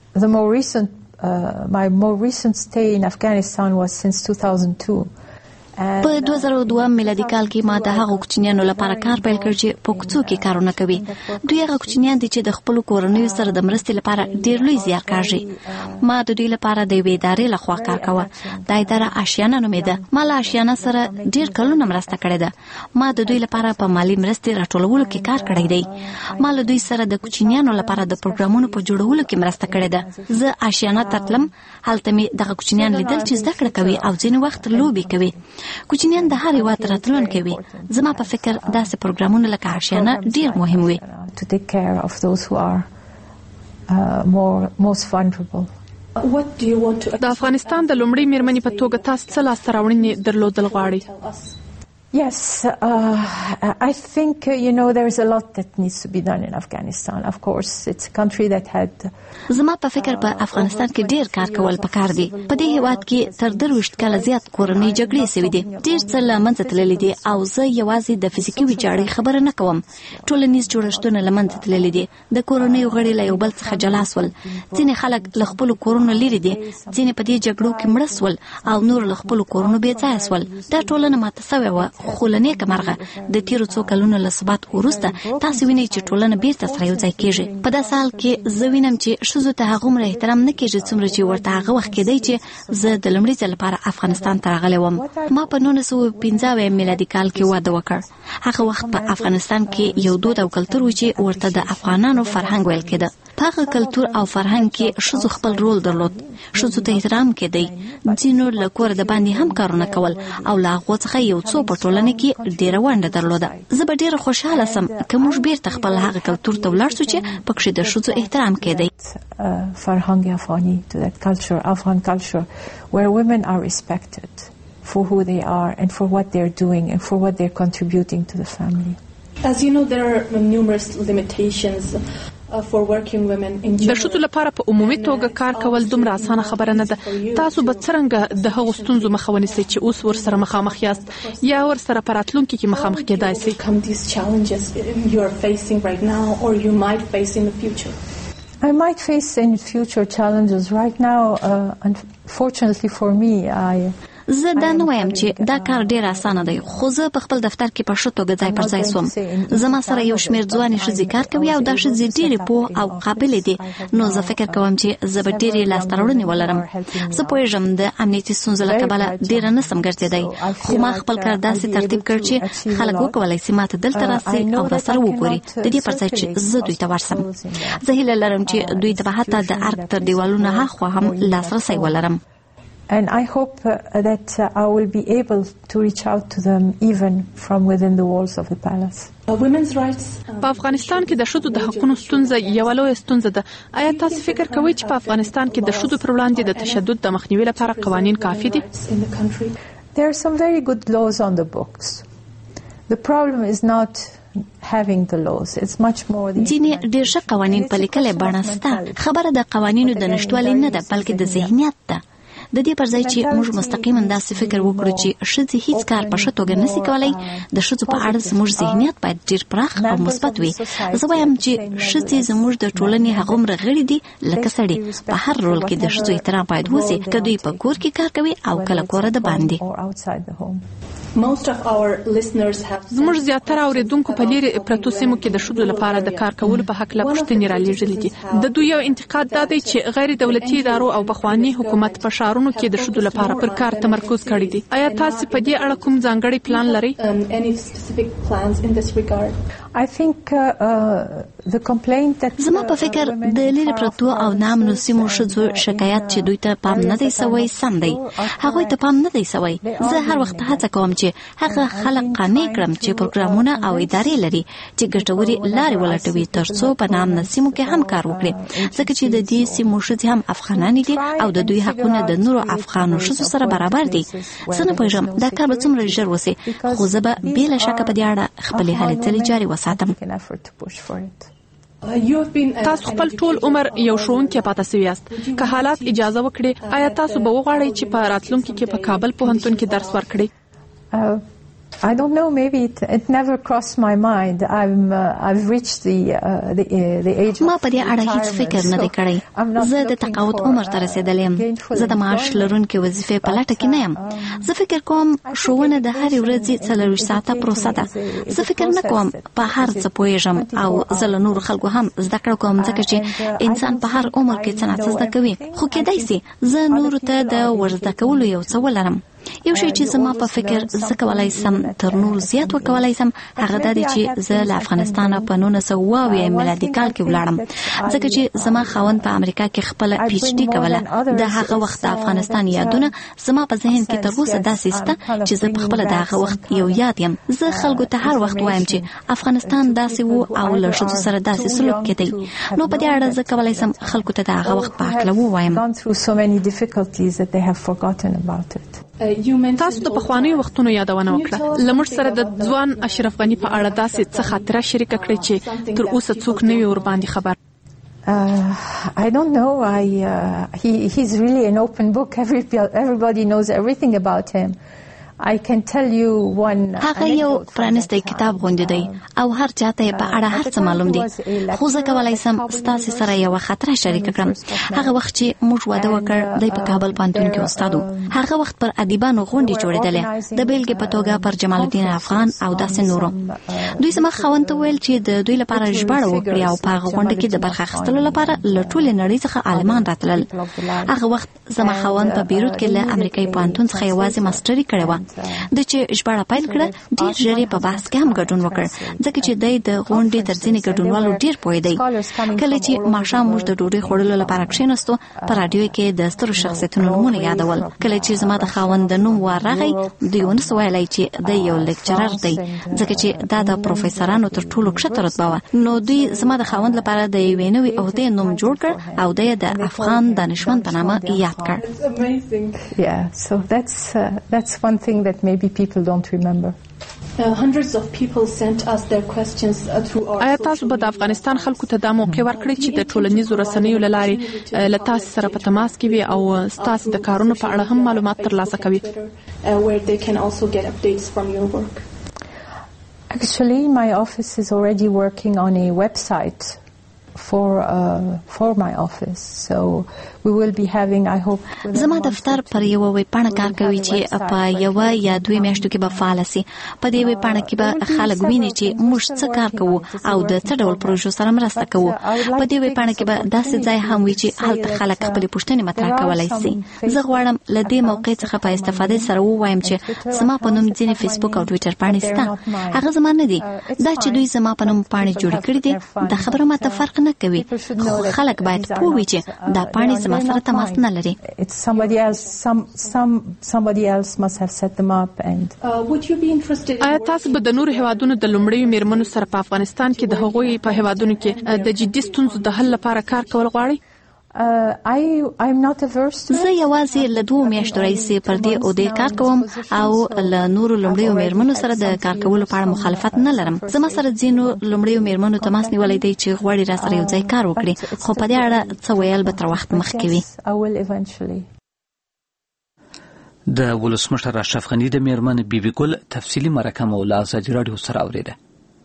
my more recent stay in Afghanistan was since 2002. په 2002 میلادي کال کې ما د هغو کوچنیانو لپاره کار پیل کړ چې په کوڅو کې کارونه کوي. دوی هغه کوچنیان دي چې د خپل کورنیو سره د مرستې لپاره ډیر لوی زیار کاږي. ما د دوی لپاره د یوې ادارې لخوا کار کاوه. دا اداره آشیانه نومېده. ما له آشیانه سره ډیر کلونه مرسته کړې ده. ما د دوی لپاره په مالی مرستې راټولولو کې کار کړی دی. ما له دوی سره د کوچنیانو لپاره د پروګرامونو په جوړولو کې مرسته کړې ده. زه آشیانه تتلم، هلته مې دغه کوچنیان لیدل چې زده کړه کوي او ځینې وخت لوبې کوي. کوچنیان د هر هېواد راتلونکی وي. زما په فکر داسې پروګرامونه لکه آشیانه ډیر مهم وي. د افغانستان د لومړۍ میرمنې په توګه تاسو څه لاسته راوړنې درلودل غواړئ؟ Yes, I think, there is a lot that needs to be done in Afghanistan. Of course, it's a country that had... زما په فکر په افغانستان کې ډیر کار کول پکار دي. په دې هېواد کې تر 23 کاله زیات کورنۍ جګړې شوې دي. ډیر څه له منځه تللي دي او زه یوازې د فزیکي ویجاړۍ خبره نه کوم. ټولنیز جوړښتونه له منځه تللي دي. د کورنۍ غړي له یو بل څخه جلا سول. ځینې خلک له خپل کورونو لري دي. ځینې په دې جګړو کې مړه سول او نور له خپل کورونو بې ځایه سول. دا ټولنه ماته سوې وه. خو له نیکه مرغه د تیرو څو کلونو له ثبات وروسته تاسو وینئ چې ټولنه بیرته سره یو ځای کېږي. په داسې حال کې زه وینم چې ښځو ته هغومره احترام نه کېږي څومره چې ورته هغه وخت کېدی چې زه د لومړي ځل لپاره افغانستان ته راغلی وم. ما په 1995 میلادي کال کې واده وکړ. هغه وخت په افغانستان کې یو دود او کلتور و چې ورته د افغانانو فرهنګ ویل کېده. په هغه کلتور او فرهنګ کې ښځو خپل رول درلود. ښځو ته احترام کېدی. ځینو له کوره د باندې هم کارونه کول او له هغو څخه یو څو په ټولنه کې ډیره ونډه درلوده. زه به ډیره خوشحاله سم که موږ بیرته خپل هغه کلتور ته ولاړ شو چې پکې د ښځو احترام کېدی. فرهنګ افغاني to that culture, Afghan culture, where women are respected for who they are and for what they're doing and for what they're contributing to the family. As you know, there are numerous limitations for working women in general. د ښځو لپاره په عمومي توګه کار کول دومره اسانه خبره نه ده. تاسو به څرنګه د هغو ستونزو مخه ونیسئ چې اوس ورسره مخامخ یاست یا ورسره په راتلونکي کې مخامخ کېدای شئ؟ I might face in future challenges. Right now, unfortunately for me, زه دا نه وایم چې دا کار ډیر اسانه دی، خو زه په خپل دفتر کې په ښه توګه ځای پر ځای سوم. زما سره یو شمېر ځوانې ښځې کار کوي او دا ښځې ډېرې پوه او قابلې دي. نو زه فکر کوم چې زه به ډېرې لاسته راوړنې ولرم. زه پوهېږم د امنیتي ستونزو له کبله ډېره نه سم ګرځېدی، خو ما خپل کار داسې ترتیب کړ چې خلک وکولی سي ما ته دلته راسي او راسره وګوري، د دې پر ځای چې زه دوی ته ورسم. زه هیله لرم چې دوی ته به حتی د ارګ تر دیوالونو هاخوا هم لاسرسی ولرم. And I hope that I will be able to reach out to them even from within the walls of the palace. Women's rights. په افغانستان کې د ښځو د حقوقو ستونزه یو لویه ستونزه ده. آیا تاسو فکر کوئ چې په افغانستان کې د ښځو پر وړاندې د تشدد د مخنیوي لپاره قوانین کافي دي؟ There are some very good laws on the books. The problem is not having the laws. It's much more the ځینې ډېر ښه قوانین په لیکلې بڼه شته. خبره د قوانینو د نشتوالي نه ده بلکې د ذهنیت ده. د دې پر ځای چې موږ مستقیما داسې فکر وکړو چې ښځې هیڅ کار په ښه توګه نشي کولی، د ښځو په اړه زموږ ذهنیت باید ډېر پراخ او مثبت وي. زه وایم چې ښځې زموږ د ټولنې هغومره غړي دي لکه سړي. په هر رول کې د ښځو احترام باید وشي، که دوی په کور کې کار کوي او کله کوره د باندې. زموږ زیاتره اوریدونکو په لیرې پرتو سیمو کې د ښځو لپاره د کار کولو په حق له پوښتنې رالېږلې دي. د دوی یو انتقاد دا دی چې غیر دولتي ادارو او پخواني حکومت په ښارونو کې د ښځو لپاره پر کار تمرکز کړی دی. آیا تاسو په دې اړه کوم ځانګړی پلان لرئ؟ زما په فکر د لیرې پرتو او نامنو سیمو ښځو شکایت چې دوی ته پام نه دی سوی سم دی. هغوی ته پام نه دی سوی. زه هر وخت هڅه کوم چې هغه خلک قانع کړم چې پروګرامونه او ادارې لري چې ګټورې لارې ولټوي ترڅو په نامنو سیمو کې هم کار وکړي، ځکه چې د دې سیمو ښځې هم افغانانې دي او د دوی حقونه د نورو افغانو ښځو سره برابر دي. زه نه پوهېږم دا کار به څومره ژر وسي، خو زه به بې له شکه په دې اړه خپلې هلې ځلې جاري وساتم. تاسو خپل ټول عمر یو ښوونکی پاتې شوي یاست. که حالات اجازه وکړي آیا تاسو به وغواړئ چې په راتلونکي کې په کابل پوهنتون کې درس ورکړئ؟ I don't know. Maybe it never crossed my mind. I've reached the age. ما په دې اړه هیڅ فکر نه دی کړی. زه د تقاعد عمر ته رسیدلم. زه د معاش لرونکو وظیفې په لټه کې نه یم. زه فکر کوم ښوونه د هرې ورځې 24 ساعته پروسه ده. زه فکر نه کوم په هر څه پوهیږم او زه له نورو خلکو هم زده کړه کوم ځکه چې انسان په هر عمر کې څه نه څه زده کوي. خو کېدای شي زه نورو ته د ورزده کولو یو څه ولرم. یو شی چې زما په فکر زه کولای سم تر نور زیات وکولای سم هغه دا دی چې زه له افغانستان په 1992 میلادي کال کې ولاړم ځکه چې زما خاوند په امریکا کې خپل پی ایچ ډي کوله. د هغه وخت د افغانستان یادونه زما په ذهن کې تر اوسه داسې شته چې زه په خپل د هغه وخت یو یاد یم. زه خلکو ته هر وخت وایم چې افغانستان داسې وو او له ښځو سره داسې سلوک کېدی. نو په دې اړه زه کولای سم خلکو ته د هغه وخت په اړه ووایم. تاسو د پخوانیو وختونو یادونه وکړه. لمر سره د ځوان اشرف غنی په اړه داسې څه خاطره شریک کړئ چې تر اوسه څوک نه وي ور باندې خبر. I don't know. He's really an open book. Everybody knows everything about him. I can tell you one. هغه یو پرانستی کتاب غونډه دی او هر چاته په اړه هر څه معلوم دي. خو زه کولای سم ستاسو سره یو خاطره شریک کړم. هغه وخت چې موږ واده وکړ د په کابل پوهنتون کې استادو. هغه وخت پر ادیبانو غونډه جوړېدله د بیلګې په توګه پر جمال الدین افغان او داسې نورو. دوی زما خاوند ته ویل چې د دوی لپاره ژباړه وکړي او په هغه غونډه کې د برخه اخیستلو لپاره له ټولې نړۍ څخه عالمان راتلل. هغه وخت زما خاوند په بیروت کې له امریکایي پوهنتون څخه یوازې ماستري کړې و. د چې ژباړه پیل کړه ډیر ژر په بحث کې هم ګډون وکړ ځکه چې د غونډې تر ځینې ګډونوالو ډیر پوهېدی. کله چې ماښام موږ د ډوډۍ خوړلو لپاره کښېناستو په راډیو کې د سترو شخصیتونو نومونه یادول. کله چې زما د خاوند د نوم ور راغی دوی ونه ویلای چې د یو لیکچرر دی ځکه چې دا د پروفیسورانو تر ټولو کښته رتبه وه. نو دوی زما د خاوند لپاره د یوې نوې عهدې نوم جوړ کړ او د افغان دانشمند په نامه یاد کړ. Yeah, so that's one thing that maybe people don't remember. Hundreds of people sent us their questions through our. آیا تاسو به د افغانستان خلکو ته دا موقع ورکړئ چې د ټولنیزو رسنیو له لارې له تاسو سره په تماس کې وي او تاسو د کارونو په اړه هم معلومات ترلاسه کوي؟ Where they can also get updates from your work. Actually, my office is already working on a website for my office, so we will be having, I hope. زما دفتر پر یو ویب پاڼه کار کوي چې په یو یا دوه میاشتو کې به فعال شي. په دې ویب پاڼه کې به خلک ویني چې موږ څه کار کوو او د څه ډول پروژو سره مرسته کوو. په دې ویب پاڼه کې به داسې ځای هم وي چې هلته خلک خپل پوښتنې مطرح کولای شي. زه غواړم له دې موقع څخه په استفاده سره ووایم چې زما په نوم ځینې فیسبوک او ټویټر پاڼې شته. هغه زما نه دي. دا چې دوی زما په نوم پاڼې جوړې کړې دي دا خبره ماته فرق نه کوي. خو خلک باید پوه وي چې دا پاڼې زما سره تماس نه لري. It's somebody else must have set them up. And would you be interested? آیا تاسو به د نورو هیوادونو د لومړیو میرمنو سره په افغانستان کې د هغوی په هیوادونو کې د جدي ستونزو د حل لپاره کار کول غواړئ؟ I'm not averse to it. زه یوازې له 2 میاشتو راهیسې پر دې عهدې کار کوم او له نورو لومړیو میرمنو سره د کار کولو په اړه مخالفت نه لرم. زما سره ځینو لومړیو میرمنو تماس نیولی دی چې غواړي را سره یو ځای کار وکړي خو په دې اړه څه ویل به تر وخت مخکې وي. د ولسمشر اشرف غنی د میرمن بیبي ګل تفصیلي مرکه مو له ازادي رادیو سره اوریده.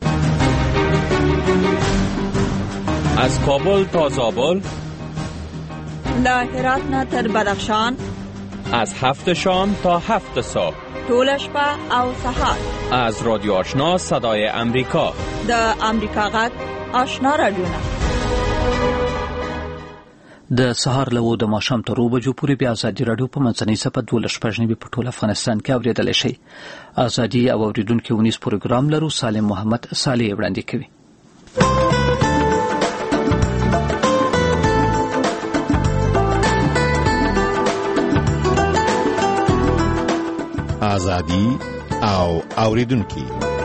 از کابل تا زابل، له هرات نه تر بدخشان، از 7 شام تا 7 صبح، ټول شپه او سهار، از رادیو آشنا صدای امریکا، د امریکا غږ آشنا رادیو. د سهار له د ماښام تر 2 بجو پورې بیا ازادي رادیو په منځنۍ صفحه 12 په ټول افغانستان کې اوریدلی شي. ازادي او اوریدونکو ونیس پروګرام لرو. سالم محمد صالح وړاندې کوي. ازادي او اوریدونکو.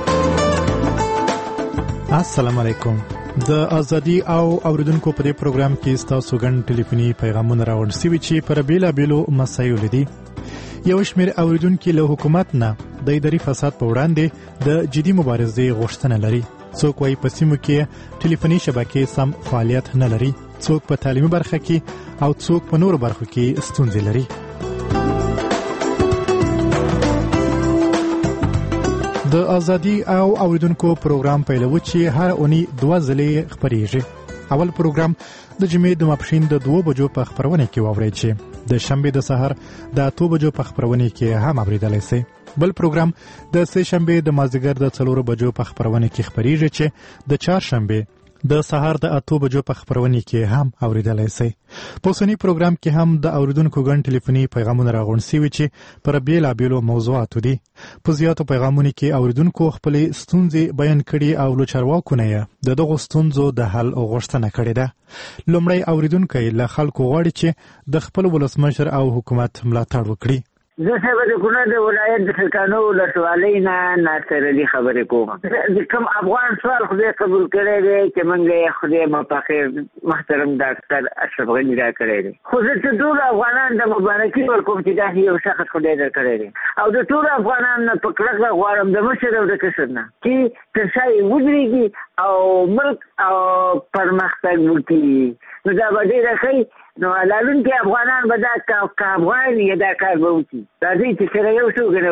السلام علیکم. د ازادي او اوریدونکو په دې پروګرام کې تاسو غن ټلیفوني پیغامونه راوړل سوي چې پر بیلابیلو مسایلو لري. یو شمېر اوریدونکو له حکومت نه د اداري فساد په وړاندې د جدي مبارزې غوښتنه لري. څوک وايي په سیمو کې ټلیفوني شبکې سم فعالیت نه لري، څوک په تعلیمي برخه کې او څوک په نورو برخو کې ستونزې لري. د ازادي او اوریدونکو پروګرام پیلوي چې هر اونۍ 2 ځلې خبريږي. اول پروګرام د جمعې د ماپښین د 2 بجو په خبرونه کې واورئ چې د شنبه د سحر د 8 بجو په خبرونه کې هم اوریدلای شئ. بل پروګرام د سه شنبه د مازیګر د 4 بجو په خبرونه کې خبريږي چې د چهارشنبه د سحر د 8 بجو په خبرونه کې هم اوریدلای شئ. په اوسنی پروګرام کې هم د اوریدونکو غن ټلیفوني پیغامونه راغونډ شوي چې پر بیلابیلو موضوعاتو دي. په زیاتو پیغامونو کې اوریدونکو خپل ستونزې بیان کړي او له چارواکو نه د دغو ستونزو د حل غوښتنه کړې ده. لومړی اوریدونکو له خلکو غواړي چې د خپل ولسمشر او حکومت ملاتړ وکړي. زه صاحب د کونړ د ولایت د سلطانو ولسوالۍ نه ناصر علي خبرې کوم. د کوم افغان سوال خدای قبول کړی دی چې موږ خدای مو په خیر محترم ډاکټر اشرف غني را کړی دی. خو زه ته ټول افغانان د مبارکي ورکوم چې دا یو شخص خدای در کړی دی او د ټول افغانان نه په کلکه غواړم د مشر او د کشر نه چې تر شا یې ودرېږي او ملک او پرمختګ وکړي. نو دا به ډېره ښه نو لالونکي افغانان به دا که افغان یا دا کار به وکړي. راځئ چې سره یو شو کنه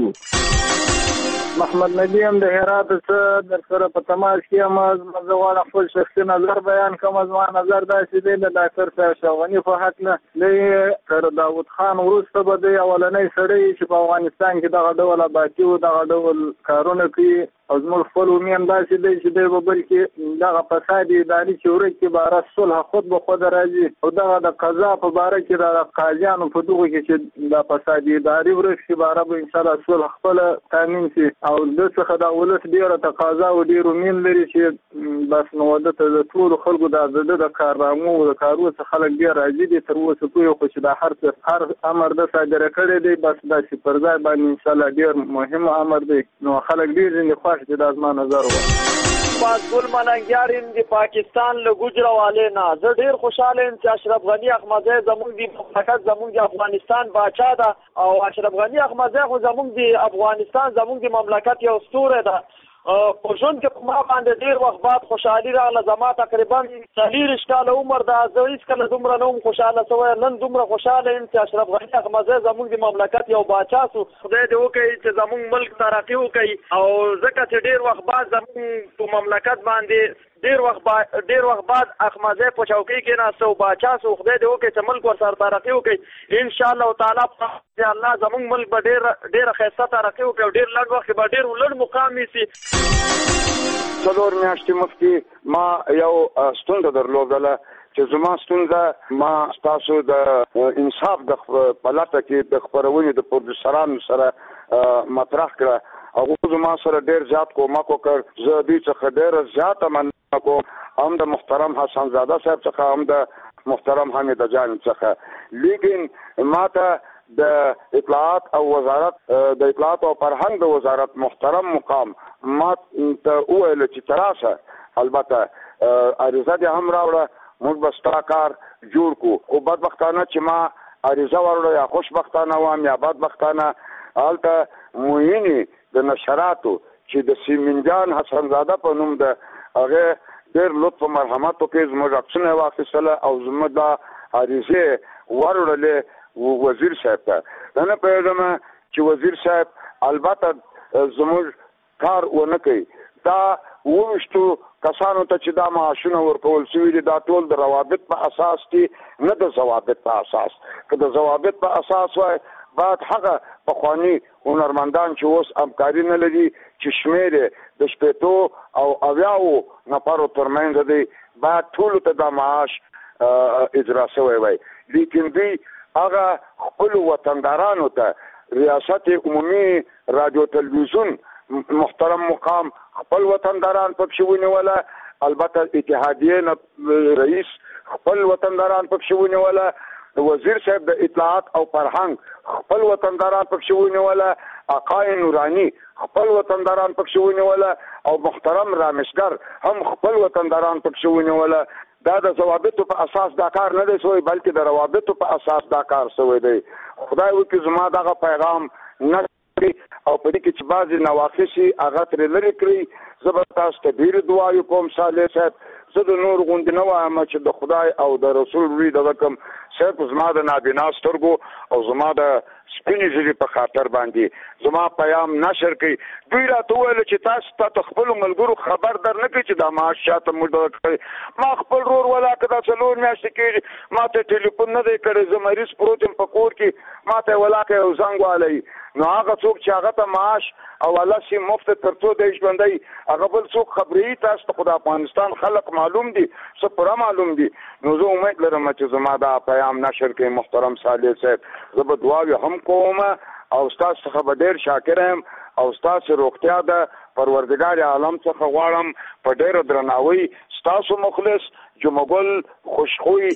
ورکیږو. محمد نبی هم د هرات څخه در سره په تماس کې یم. زه غواړم خپل شخصي نظر بیان کوم. زما نظر داسې دی د ډاکټر صاحب اشرف غني په هکله دی تر داود خان وروسته به دی اولنی سړی چې په افغانستان کې دغه ډول آبادي او دغه ډول کارونه کوي او زموږ خپل امید هم داسې دی چې دی به بلکې دغه فساد اداري چې ورک کې باره صلح خود به خود راځي او دغه د قضا په باره کې د قاضیانو په دغو کې چې د فساد اداري ورک شي باره به انشاءالله صلح خپله تامین شي او د څخه د ولس ډېره تقاضا او ډېر امید لري چې بس نو ده ته د ټولو خلکو د کارنامو د کارونو څخه خلک ډېر راضي دي. تر اوسه پورې خو چې دا هر امر ده صادره کړی دی بس داسې پر ځای باندې انشاءالله ډېر مهم امر دی. نو خلک ډېر ځینې خوښ دي. دا زما نظر و. ګل ملنګیار یم د پاکستان له ګوجرانوالې نه. زه ډېر خوشحاله یم چې اشرف غني احمدزی زموږ د مملکت زموږ د افغانستان باچا ده او اشرف غني احمدزی خو زموږ د افغانستان زموږ د مملکت یو ستوری ده. په ژوند کې په ما باندې ډېر وخت بعد خوشحالي راغله. زما تقریبا 40 کاله عمر ده. زه هېڅکله دومره نه وم خوشحاله شوی. نن دومره خوشحاله یم چې اشرف غني احمدزی زموږ د مملکت یو باچا سو. خدای دې وکړي چې زموږ ملک ترقي وکړي او ځکه چې ډېر وخت بعد زموږ په مملکت باندې ډېر وخت بعد احمدزی په چوکۍ کې ناسته او باچا سو. خدای دې وکړي چې ملک ورسره ترقي وکړي. انشاءالله تعالی چې الله زموږ ملک به ډېره ښایسته ترقي وکړي او ډېر لږ وخت کې به ډېر لوړ مقام نیسي. 4 میاشتې مخکې ما یو ستونزه درلودله چې زما ستونزه ما ستاسو د انصاف د پلټه کې د خپرونې د پروډوسرانو سره مطرح کړه. هغه زما سره ډېر زیات کومک وکړ. زه دوی څخه ډېره زیاته مننه کوم، هم د محترم حسن زاده صاحب څخه هم د محترم حمید جان څخه. لیکن ما ته د اطلاعات او وزارت د اطلاعات او فرهنګ د وزارت محترم مقام ما ته وویل چې تراشه البته عریضه دې هم راوړه، موږ به ستا کار جوړ کړو. خو بدبختانه چې ما عریضه وروړه یا خوشبختانه وم یا بدبختانه هلته معینې د نشراتو چې د سیمنجان حسن زاده په نوم د هغه ډېر لطف و مرحمت وکړي. زموږ عکسونه یې واخیستله او زموږ دا عریضې وروړلې وزیر صاحب ته. زه نه پوهېږم چې وزیر صاحب البته زموږ کار ونه کوي. دا 22 کسانو ته چې دا معاشونه ورکول شوي دي دا ټول د روابط په اساس دي، نه د ضوابط په اساس. که د ضوابط په اساس وای باید هغه پخواني هنرمندان چې اوس همکاري نه لري چې شمېر یې د 80 او 90 نفرو ترمنځ دی باید ټولو ته دا معاش اجرا شوی وای. لیکن دوی هغه خپل وطندارانو ته ریاست عمومي رادیو تلویزیون محترم مقام خپل وطنداران پکښې ونیوله. البته اتحادیې رئیس خپل وطنداران پکښې ونیوله. وزیر صاحب د اطلاعات او فرهنګ خپل وطنداران پکښې ونیوله. آقای نورانی خپل وطنداران پکښې ونیوله او محترم رامشګر هم خپل وطنداران پکښې ونیوله. دا د ضوابطو په اساس دا کار نه دی شوی بلکې د روابطو په اساس دا کار شوی دی. خدای وکړي زما دغه پیغام نه او په دې کې چې بعضې نواقص هغه ترې لرې کړي. زه به تاسو ته ډېرې دعاوې کوم صالح صاحب زه د نور غوندې نه وایم چې د خدای او د رسول وی د کوم صرف زما د نابینا سترګو او زما د سپینې ژبې په خاطر باندې زما پیام نشر کوي. دوی راته وویل چې تاسو ته خپلو ملګرو خبر در نه کوي چې دا معاش چاته موږ کړی. ما خپل ورور ولاکه دا 4 میاشتې کېږي ما ته ټلیفون نه دی کړی، زه مریض پروت یم په کور کې، ما ته ولاکه یو زنګ والی. نو هغه څوک چې هغه ته معاش او الله سي مفت ترڅو د ژوندۍ هغه بل څوک خبري تاسو ته خدای افغانستان خلق معلوم دي څه پوره معلوم دي. نو زه امید لرم چې زما دا پیام نشر کوي. محترم صالح صاحب زه به دعاوې هم کوم او تاسو څخه به ډېر شاکر یم او تاسو روغتیا د پروردګار عالم څخه غواړم په ډېر درناوي. تاسو مخلص جمعګل خوشخوي.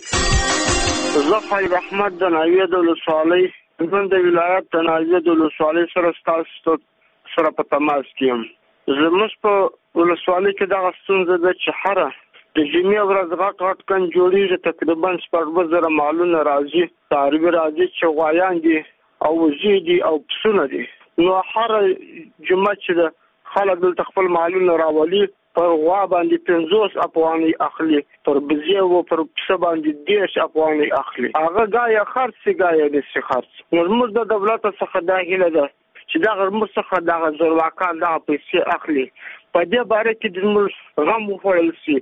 زه خیر احمد د ناویه د ولسوالۍ زه د ولایت د ناویه د ولسوالۍ سره ستاسو سره په تماس کې یم. زموږ په ولسوالۍ کې دغه ستونزه ده چې هره د جمعې ورځ غټ کن جوړېږي، تقریبا 14,000 مالونه راځي، څاروي راځي چې غوایان دي او وزې دي او پسونه دي. نو هره جمعه چې ده خلک دلته خپل مالونه راولي، پر غوا باندې 50 افغانۍ اخلي، پر بزې او پر پسه باندې 10 افغانۍ اخلي. هغه ګایه خرڅ ګایه نشي خرڅ. نو موږ د دولت څخه دا هیله ده چې دا غرمه څخه دغه زورواکان دغه پیسې اخلي، په دې باره کې د موږ غم وخوړل شي.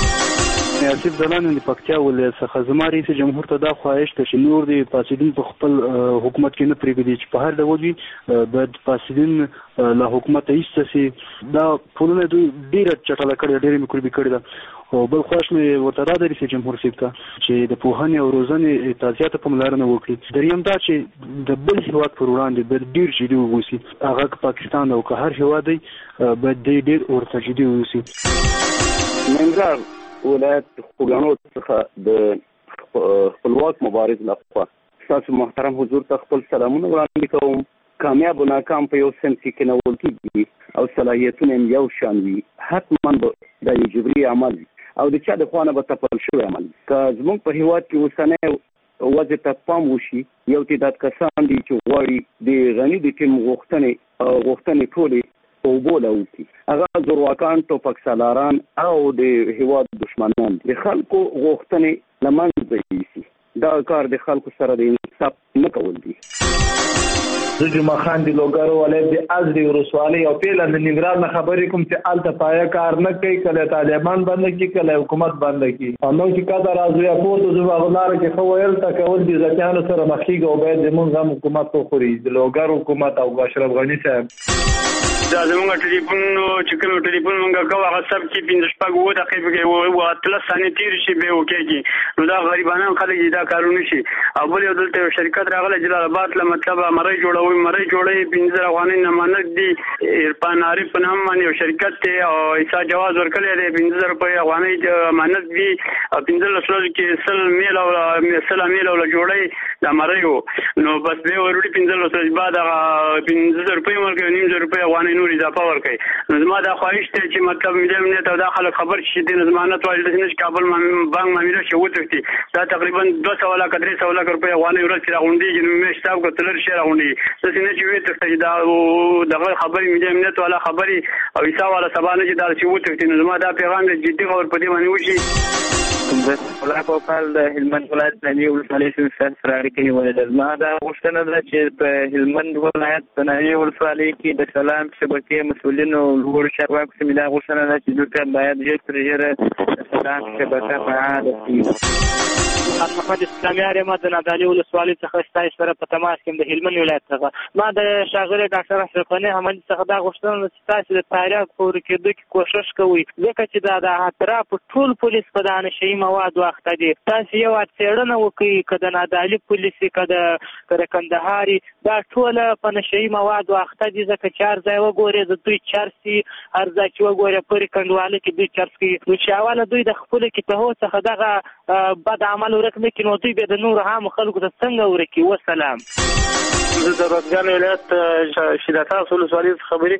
آصف دلان د پکتیا ولایت څخه زما رئیس جمهور ته دا خواهش ته چې نور د فاسدین په خپل حکومت کې نه پرېږدي چې په هر ډول وي باید فاسدین له حکومت ایسته سي. دا ټولنه دوی ډېره چټله کړې، ډېرې میکروبي کړې ده. او بل خواهش مې ورته دا دی رئیس جمهور صاحب ته چې د پوهنې او روزنې تازیاته پاملرنه وکړي. دریم دا چې د بل هېواد پر وړاندې باید ډېر جدي واوسي، هغه که پاکستان او که هر هېواد دی باید دی ډېر ورته جدي واوسي. ننګرهار ولایت خوږانو څخه د خپلواک مبارز لخوا تاسو محترم حضور ته خپل سلامونه وړاندې کوم. کامیاب او ناکام په یو صنف کې نه ول کېږي او صلاحیتونه یو شان وي، حتما به دا یو جبري عمل او د چا د خوا نه به تپل شوی عمل. که زموږ په هېواد کې اوسنی وضع ته پام وشي، یو تعداد کسان دي چې غواړي د غني د ټیم غوښتنې ټولې په اوبو لاوکي. هغه زورواکان، ټوپک سالاران او د هېواد دشمنان د خلکو غوښتنې له منځه یوسي. دا کار د خلکو سره د انصاف نه کول دي. زه جمعه خان دی لوګر ولایت د ازري ولسوالۍ او پیله د ننګرهار نه خبرې کوم چې الته پایا کار نه کوي، کله طالبان بند کی کله حکومت بند کی. نو چې کله راځي یا پورته زو غلار کې خو ویل تا کول دي ځکه سره مخکې او باید زمونږ هم حکومت خو خوري د لوګر حکومت او اشرف غنی صاحب. دا زمونږ ټلیفون چې کوم ټلیفون مونږ کوو هغه سب کې 15 دقیقې کې او 3 ثانیې تیر شي به وکړي. نو دا غریبانان خلک دا کارونه شي. او بل یو دلته شرکت راغله جلال آباد له مطلب مړی جوړوي 15 افغانۍ نمانت دي. عرفان عارف په نام باندې یو شرکت ته او ایسا جواز ورکړی دی 15 روپۍ افغانۍ د امانت دي. 15 ورځې کې سل میل او جوړي د مړیو. نو بس به ورودي 15 ورځې بعد هغه 15 روپۍ ورکوي، 9 روپۍ افغانۍ نور اضافه ورکوي. نو زما دا خواهش دی چې مطلب ملي امنیت او دا خلک خبر شي د ضمانت والي د کابل بانک ماموریت شو وتښتي. دا تقریبا 200 لک 300 لک روپۍ افغانۍ ورځ کې راغونډي نو مې حساب کتل شي راغونډي. د سینې چې وتښتي دا دغه خبرې ملي امنیت والا خبرې او حساب والا سبانه چې دا چې وتښتي. نو زما دا پیغام د جدي خبر په دې باندې وشي. ولا په کال د هلمند ولایت د نیو ولسوالۍ سره اړیکې ولرل. ما دا غوښتنه ده چې په هلمند ولایت په نیو ولسوالۍ کې د سلام شبکې مسؤلینو لوړ چارواکو سره دا غوښتنه ده چې دوی باید ژر تر ژره سلام شبکه فعاله کړي. محمد اسلامي ارما د نادعلي ولسوالۍ څخه ستاسو سره په تماس کې د هلمند ولایت څخه ما د شاغله ډاکټر اشرف غنی حمد څخه دا غوښتنه چې تاسو د تاریخ پور کې د کوشش کوئ ځکه چې دا د اطراف ټول پولیس په دانه شي مواد وخت دي. تاسو یو څېړنه وکړئ کله نادعلي پولیس کله کندهاري دا ټول په نشي مواد وخت دي ځکه چار ځای وګوري د دوی چارسي ارزا چې وګوري پرې کندواله کې دوی چارسي نو چې اوله دوی د خپل کې ته څخه دغه بد عمل ورکمه کې نو دوی به د نور عام خلکو ته څنګه ورکی. وسلام. زه د روزګان ولایت شیداتا ولسوالۍ خبرې کوم.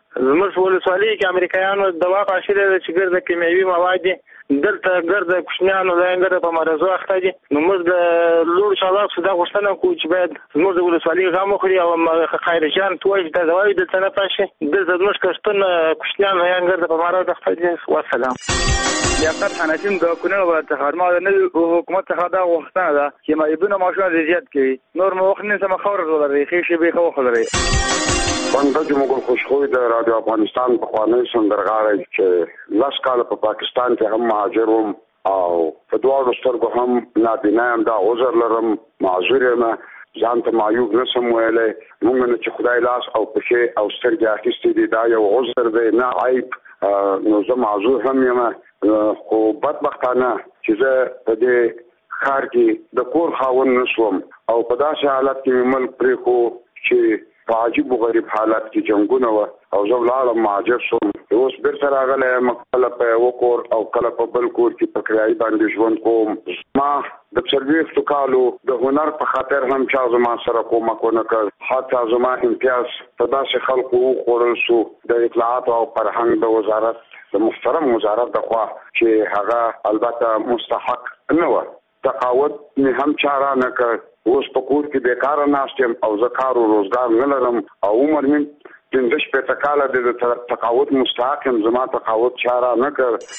زموږ ولسوالۍ کې امریکایانو دوا پاشلې ده چې ګرده کیمیاوي مواد دي دلته ګرده کوچنیانو ګرده په مرزو اخته دي. نو موږ د لوړ شالاب څخه غوښتنه کوو چې باید زموږ د ولسوالۍ غم وخوري او خیرجان توای د دوايي دلته نه پاشي. دلته زموږ کشتون کوچنیانو ګرده په مرزو اخته دي. والسلام. لیاقت حنفیم د کونړ ولایت څخه ما د حکومت څخه دا غوښتنه ده چې معیوبینو معاشونه زیات کړي. نور مو وخت نه سم خبره ولري خې شي به خو خبره بنده چې موږ خوشخوي د رادیو افغانستان په خواني سندرغاړي چې لاس کال په پاکستان کې هم مهاجر وم او په دوه سترګو هم نابینا هم دا عذر لرم معذور یم ځان ته معیوب نسم ویلې موږ نه چې خدای لاس او پښې او سترګې اخیستې دي دا یو عذر دی نه عیب. نو زه معذور هم یم خو بدبختانه چې زه په دې ښار کې د کور خاوند نشوم او په داسې حالت کې ملک پرې خو چې په عجیب و غریب حالت کې جنگونه و او زه ولاړم مهاجر شوم. اوس بیرته راغلی یم کله په یو کور او کله په بل کور کې په کرایي باندې ژوند کوم. ما د 40 کالو د هنر په خاطر هم چا زما سره کومک ونه کړ. حتی زما امتیاز په داسې خلکو وخوړل شو د اطلاعات او فرهنګ د وزارت د محترم وزارت د خوا چې هغه البته مستحق نه و. تقاعد مې هم چاره نه کړ. اوس په کور کې بیکاره ناست یم او زه کار او روزګار نه لرم او عمر مې 15 کاله د تقاعد مستحق یم. زما تقاعد چاره نه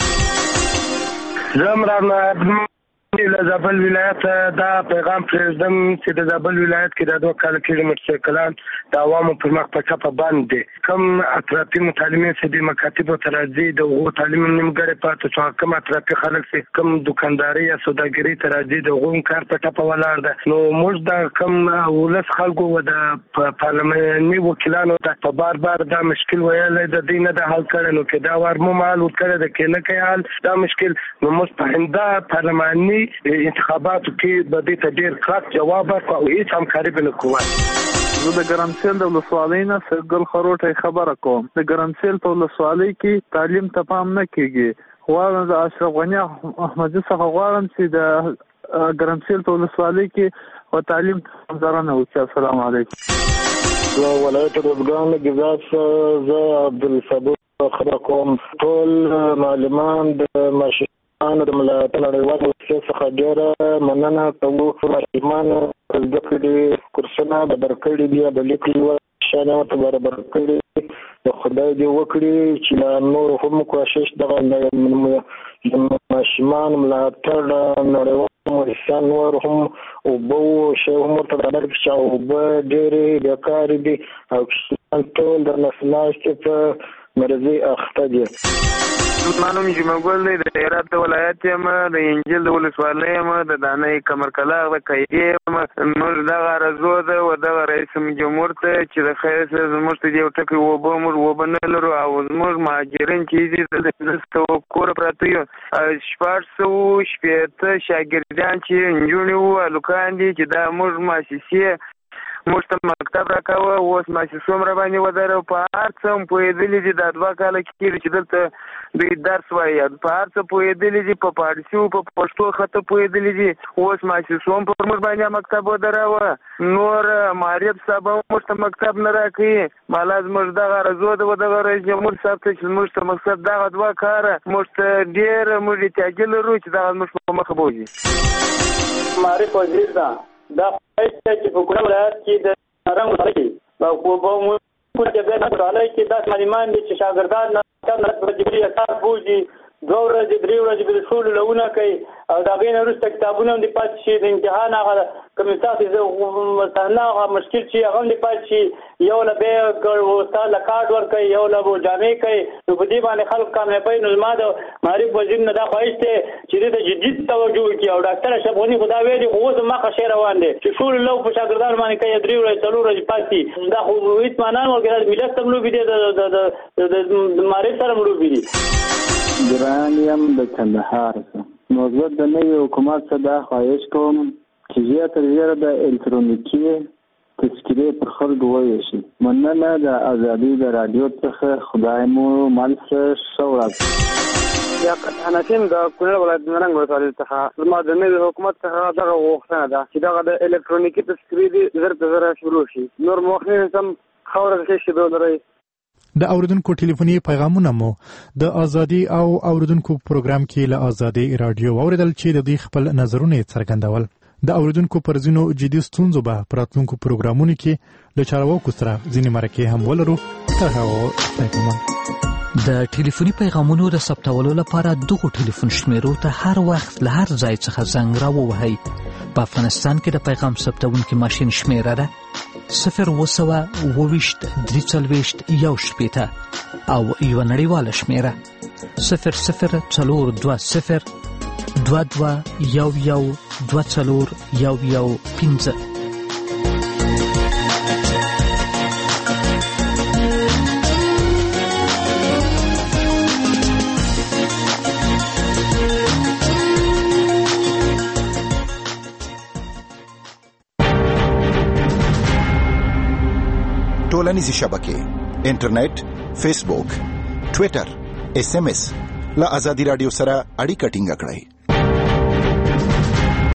کړ. زمران د زابل ولایت دا پیغام پرېږدم چې د زابل ولایت کې د 2 کال کې موټرسایکلان د عوامو پر مخ په چپه باندې دي. کوم اطرافي متعلمین چې د مکاتبو ترازی د هغو تعلیم نیمګړی پاتې شو. کوم اطرافي خلک چې کوم دکانداري یا سوداګري ترازی د هغو کار په ټپه ولاړ ده. نو موږ د کوم ولس خلکو او د پارلماني وکیلانو ته په بار بار دا مشکل ویل د دې نه د حل کړي. نو کې دا ور مو مال وکړه د کې نه کوي حل دا مشکل. نو موږ په هنده پارلماني انتخاباتو کې به دې ته ډېر کلک جواب ورکړو او هیڅ همکاري به نه کوو. زه د ګرمسیل د ولسوالۍ نه سرګل خروټی خبره کوم. د ګرمسیل په ولسوالۍ کې تعلیم ته پام نه کېږي. غواړم د اشرف غني احمدي څخه غواړم چې د ګرمسیل په ولسوالۍ کې و تعلیم څارنه وکړي. السلام علیکم. ولایت روزګان ګزاس زه عبدالصبور خبره کوم. ټول معلمان د ماشومان د ملاتړ نړیوال مؤسسې څخه ډېره مننه کوو. ماشومان زده کړي کورسونه برابر کړي دي د لیک لوست شانه برابر کړي. د خدای دې وکړي چې نور هم کوشش دغه ماشومان ملاتړ نړیوال مؤسسان نور هم او بو شی هم ته برابر کړي او ډېرې بیکاري دي او ټول د نسلاشت په مرزي اخته دي. مانوم جمعګل دی د هرات د ولایت یم د انجیل د ولسوالۍ یم د دانې کمرکلاغ د قیدې یم. موږ دغه رضو ده و دغه رئیس جمهور ته چې د خیر سره زموږ ته یو ټکی وبه موږ وبه نه لرو او زموږ مهاجرین چې دي د کور پراته یو 400 شاګردان چې نجونې وو هلکان دي چې دا موږ مؤسسې موږ ته مکتب راکاوه. اوس مؤسسو هم راباندې وداره په هر څه هم پوهېدلي دي. دا 2 کاله کېږي چې دلته دوی درس وایي په هر څه پوهېدلي دي. په فارسي په پښتو خطه پوهېدلي دي. اوس مؤسسو هم پر موږ باندې مکتب ودراوه. نور معرف صاحب هم موږ ته مکتب نه راکوي. مالا زموږ دغه رضو ده و دغه رئیس جمهور صاحب ته چې موږ ته مقصد دغه 2 کاره موږ ته ډېر موږ احتیاجي لرو چې دغه موږ په مخه بوځي. معرف وزیر ده دا چې په کونړ ولایت کې د نارنګ ولایت او په موږ کې د ولایت کې داس معلمان دي چې شاګردان نه په جبري اساس بوجي 2 ورځې 3 ورځې به ټول لونه کوي او دا غین وروسته کتابونه هم د پات شي د امتحان هغه کوم تاسو زه مثلا هغه مشکل چې هغه د پات شي یو له به استاد له کارت ور کوي یو له جامع کوي. نو په دې باندې خلک کامیابی نو ما د معرف وزیر نه دا خوښته چې د جدي توجه وکړي او ډاکټر اشرف غني خدا ویلي اوس ما خشه روان دي چې ټول لو په شاګردان باندې کوي 3 ورځې 4 ورځې پاتې دا خو هیڅ معنا نه ورګرځي. ملت تم لو بده د معرف سره ملو بي ګرانیم د کندهار څخه نو زه د نوي حکومت څخه دا خواهش کوم چې زیاتره زیاته د الکترونیکي تذکرې پر خلکو وویشي. مننه د ازادي د رادیو څخه خدای مو مل ښه ورځ. لیاقت حنفیم د کونړ ولایت نرنګ ولسوالۍ څخه زما د نوي حکومت څخه دغه غوښتنه ده چې دغه د الکترونیکي تذکرې دي زر په زر شروع شي. نور مخکې هم خبره کې شي ولري. د اوریدونکو ټلیفوني پیغامونه مو د ازادي او اوریدونکو پروګرام کې له ازادي رادیو اوریدل چې د دې خپل نظرونه څرګندول. د اوریدونکو پر ځینو جدي ستونزو به پراتلونکو پروګرامونو کې له چارواکو سره ځینې مرکې هم ولرو. تر هغه د ټلیفوني پیغامونو د ثبتولو لپاره دغه ټلیفون شمیرو ته هر وخت له هر ځای څخه زنګ راووهئ. په افغانستان کې د پیغام ثبتونکي ماشین شمیره ده 022-340-1 او یو نړیواله شمیره 002022112415. ټولنیزې شبکې، انټرنیټ، فیسبوک، ټویټر، SMS له ازادي رادیو سره اړیکه ټینګه کړئ.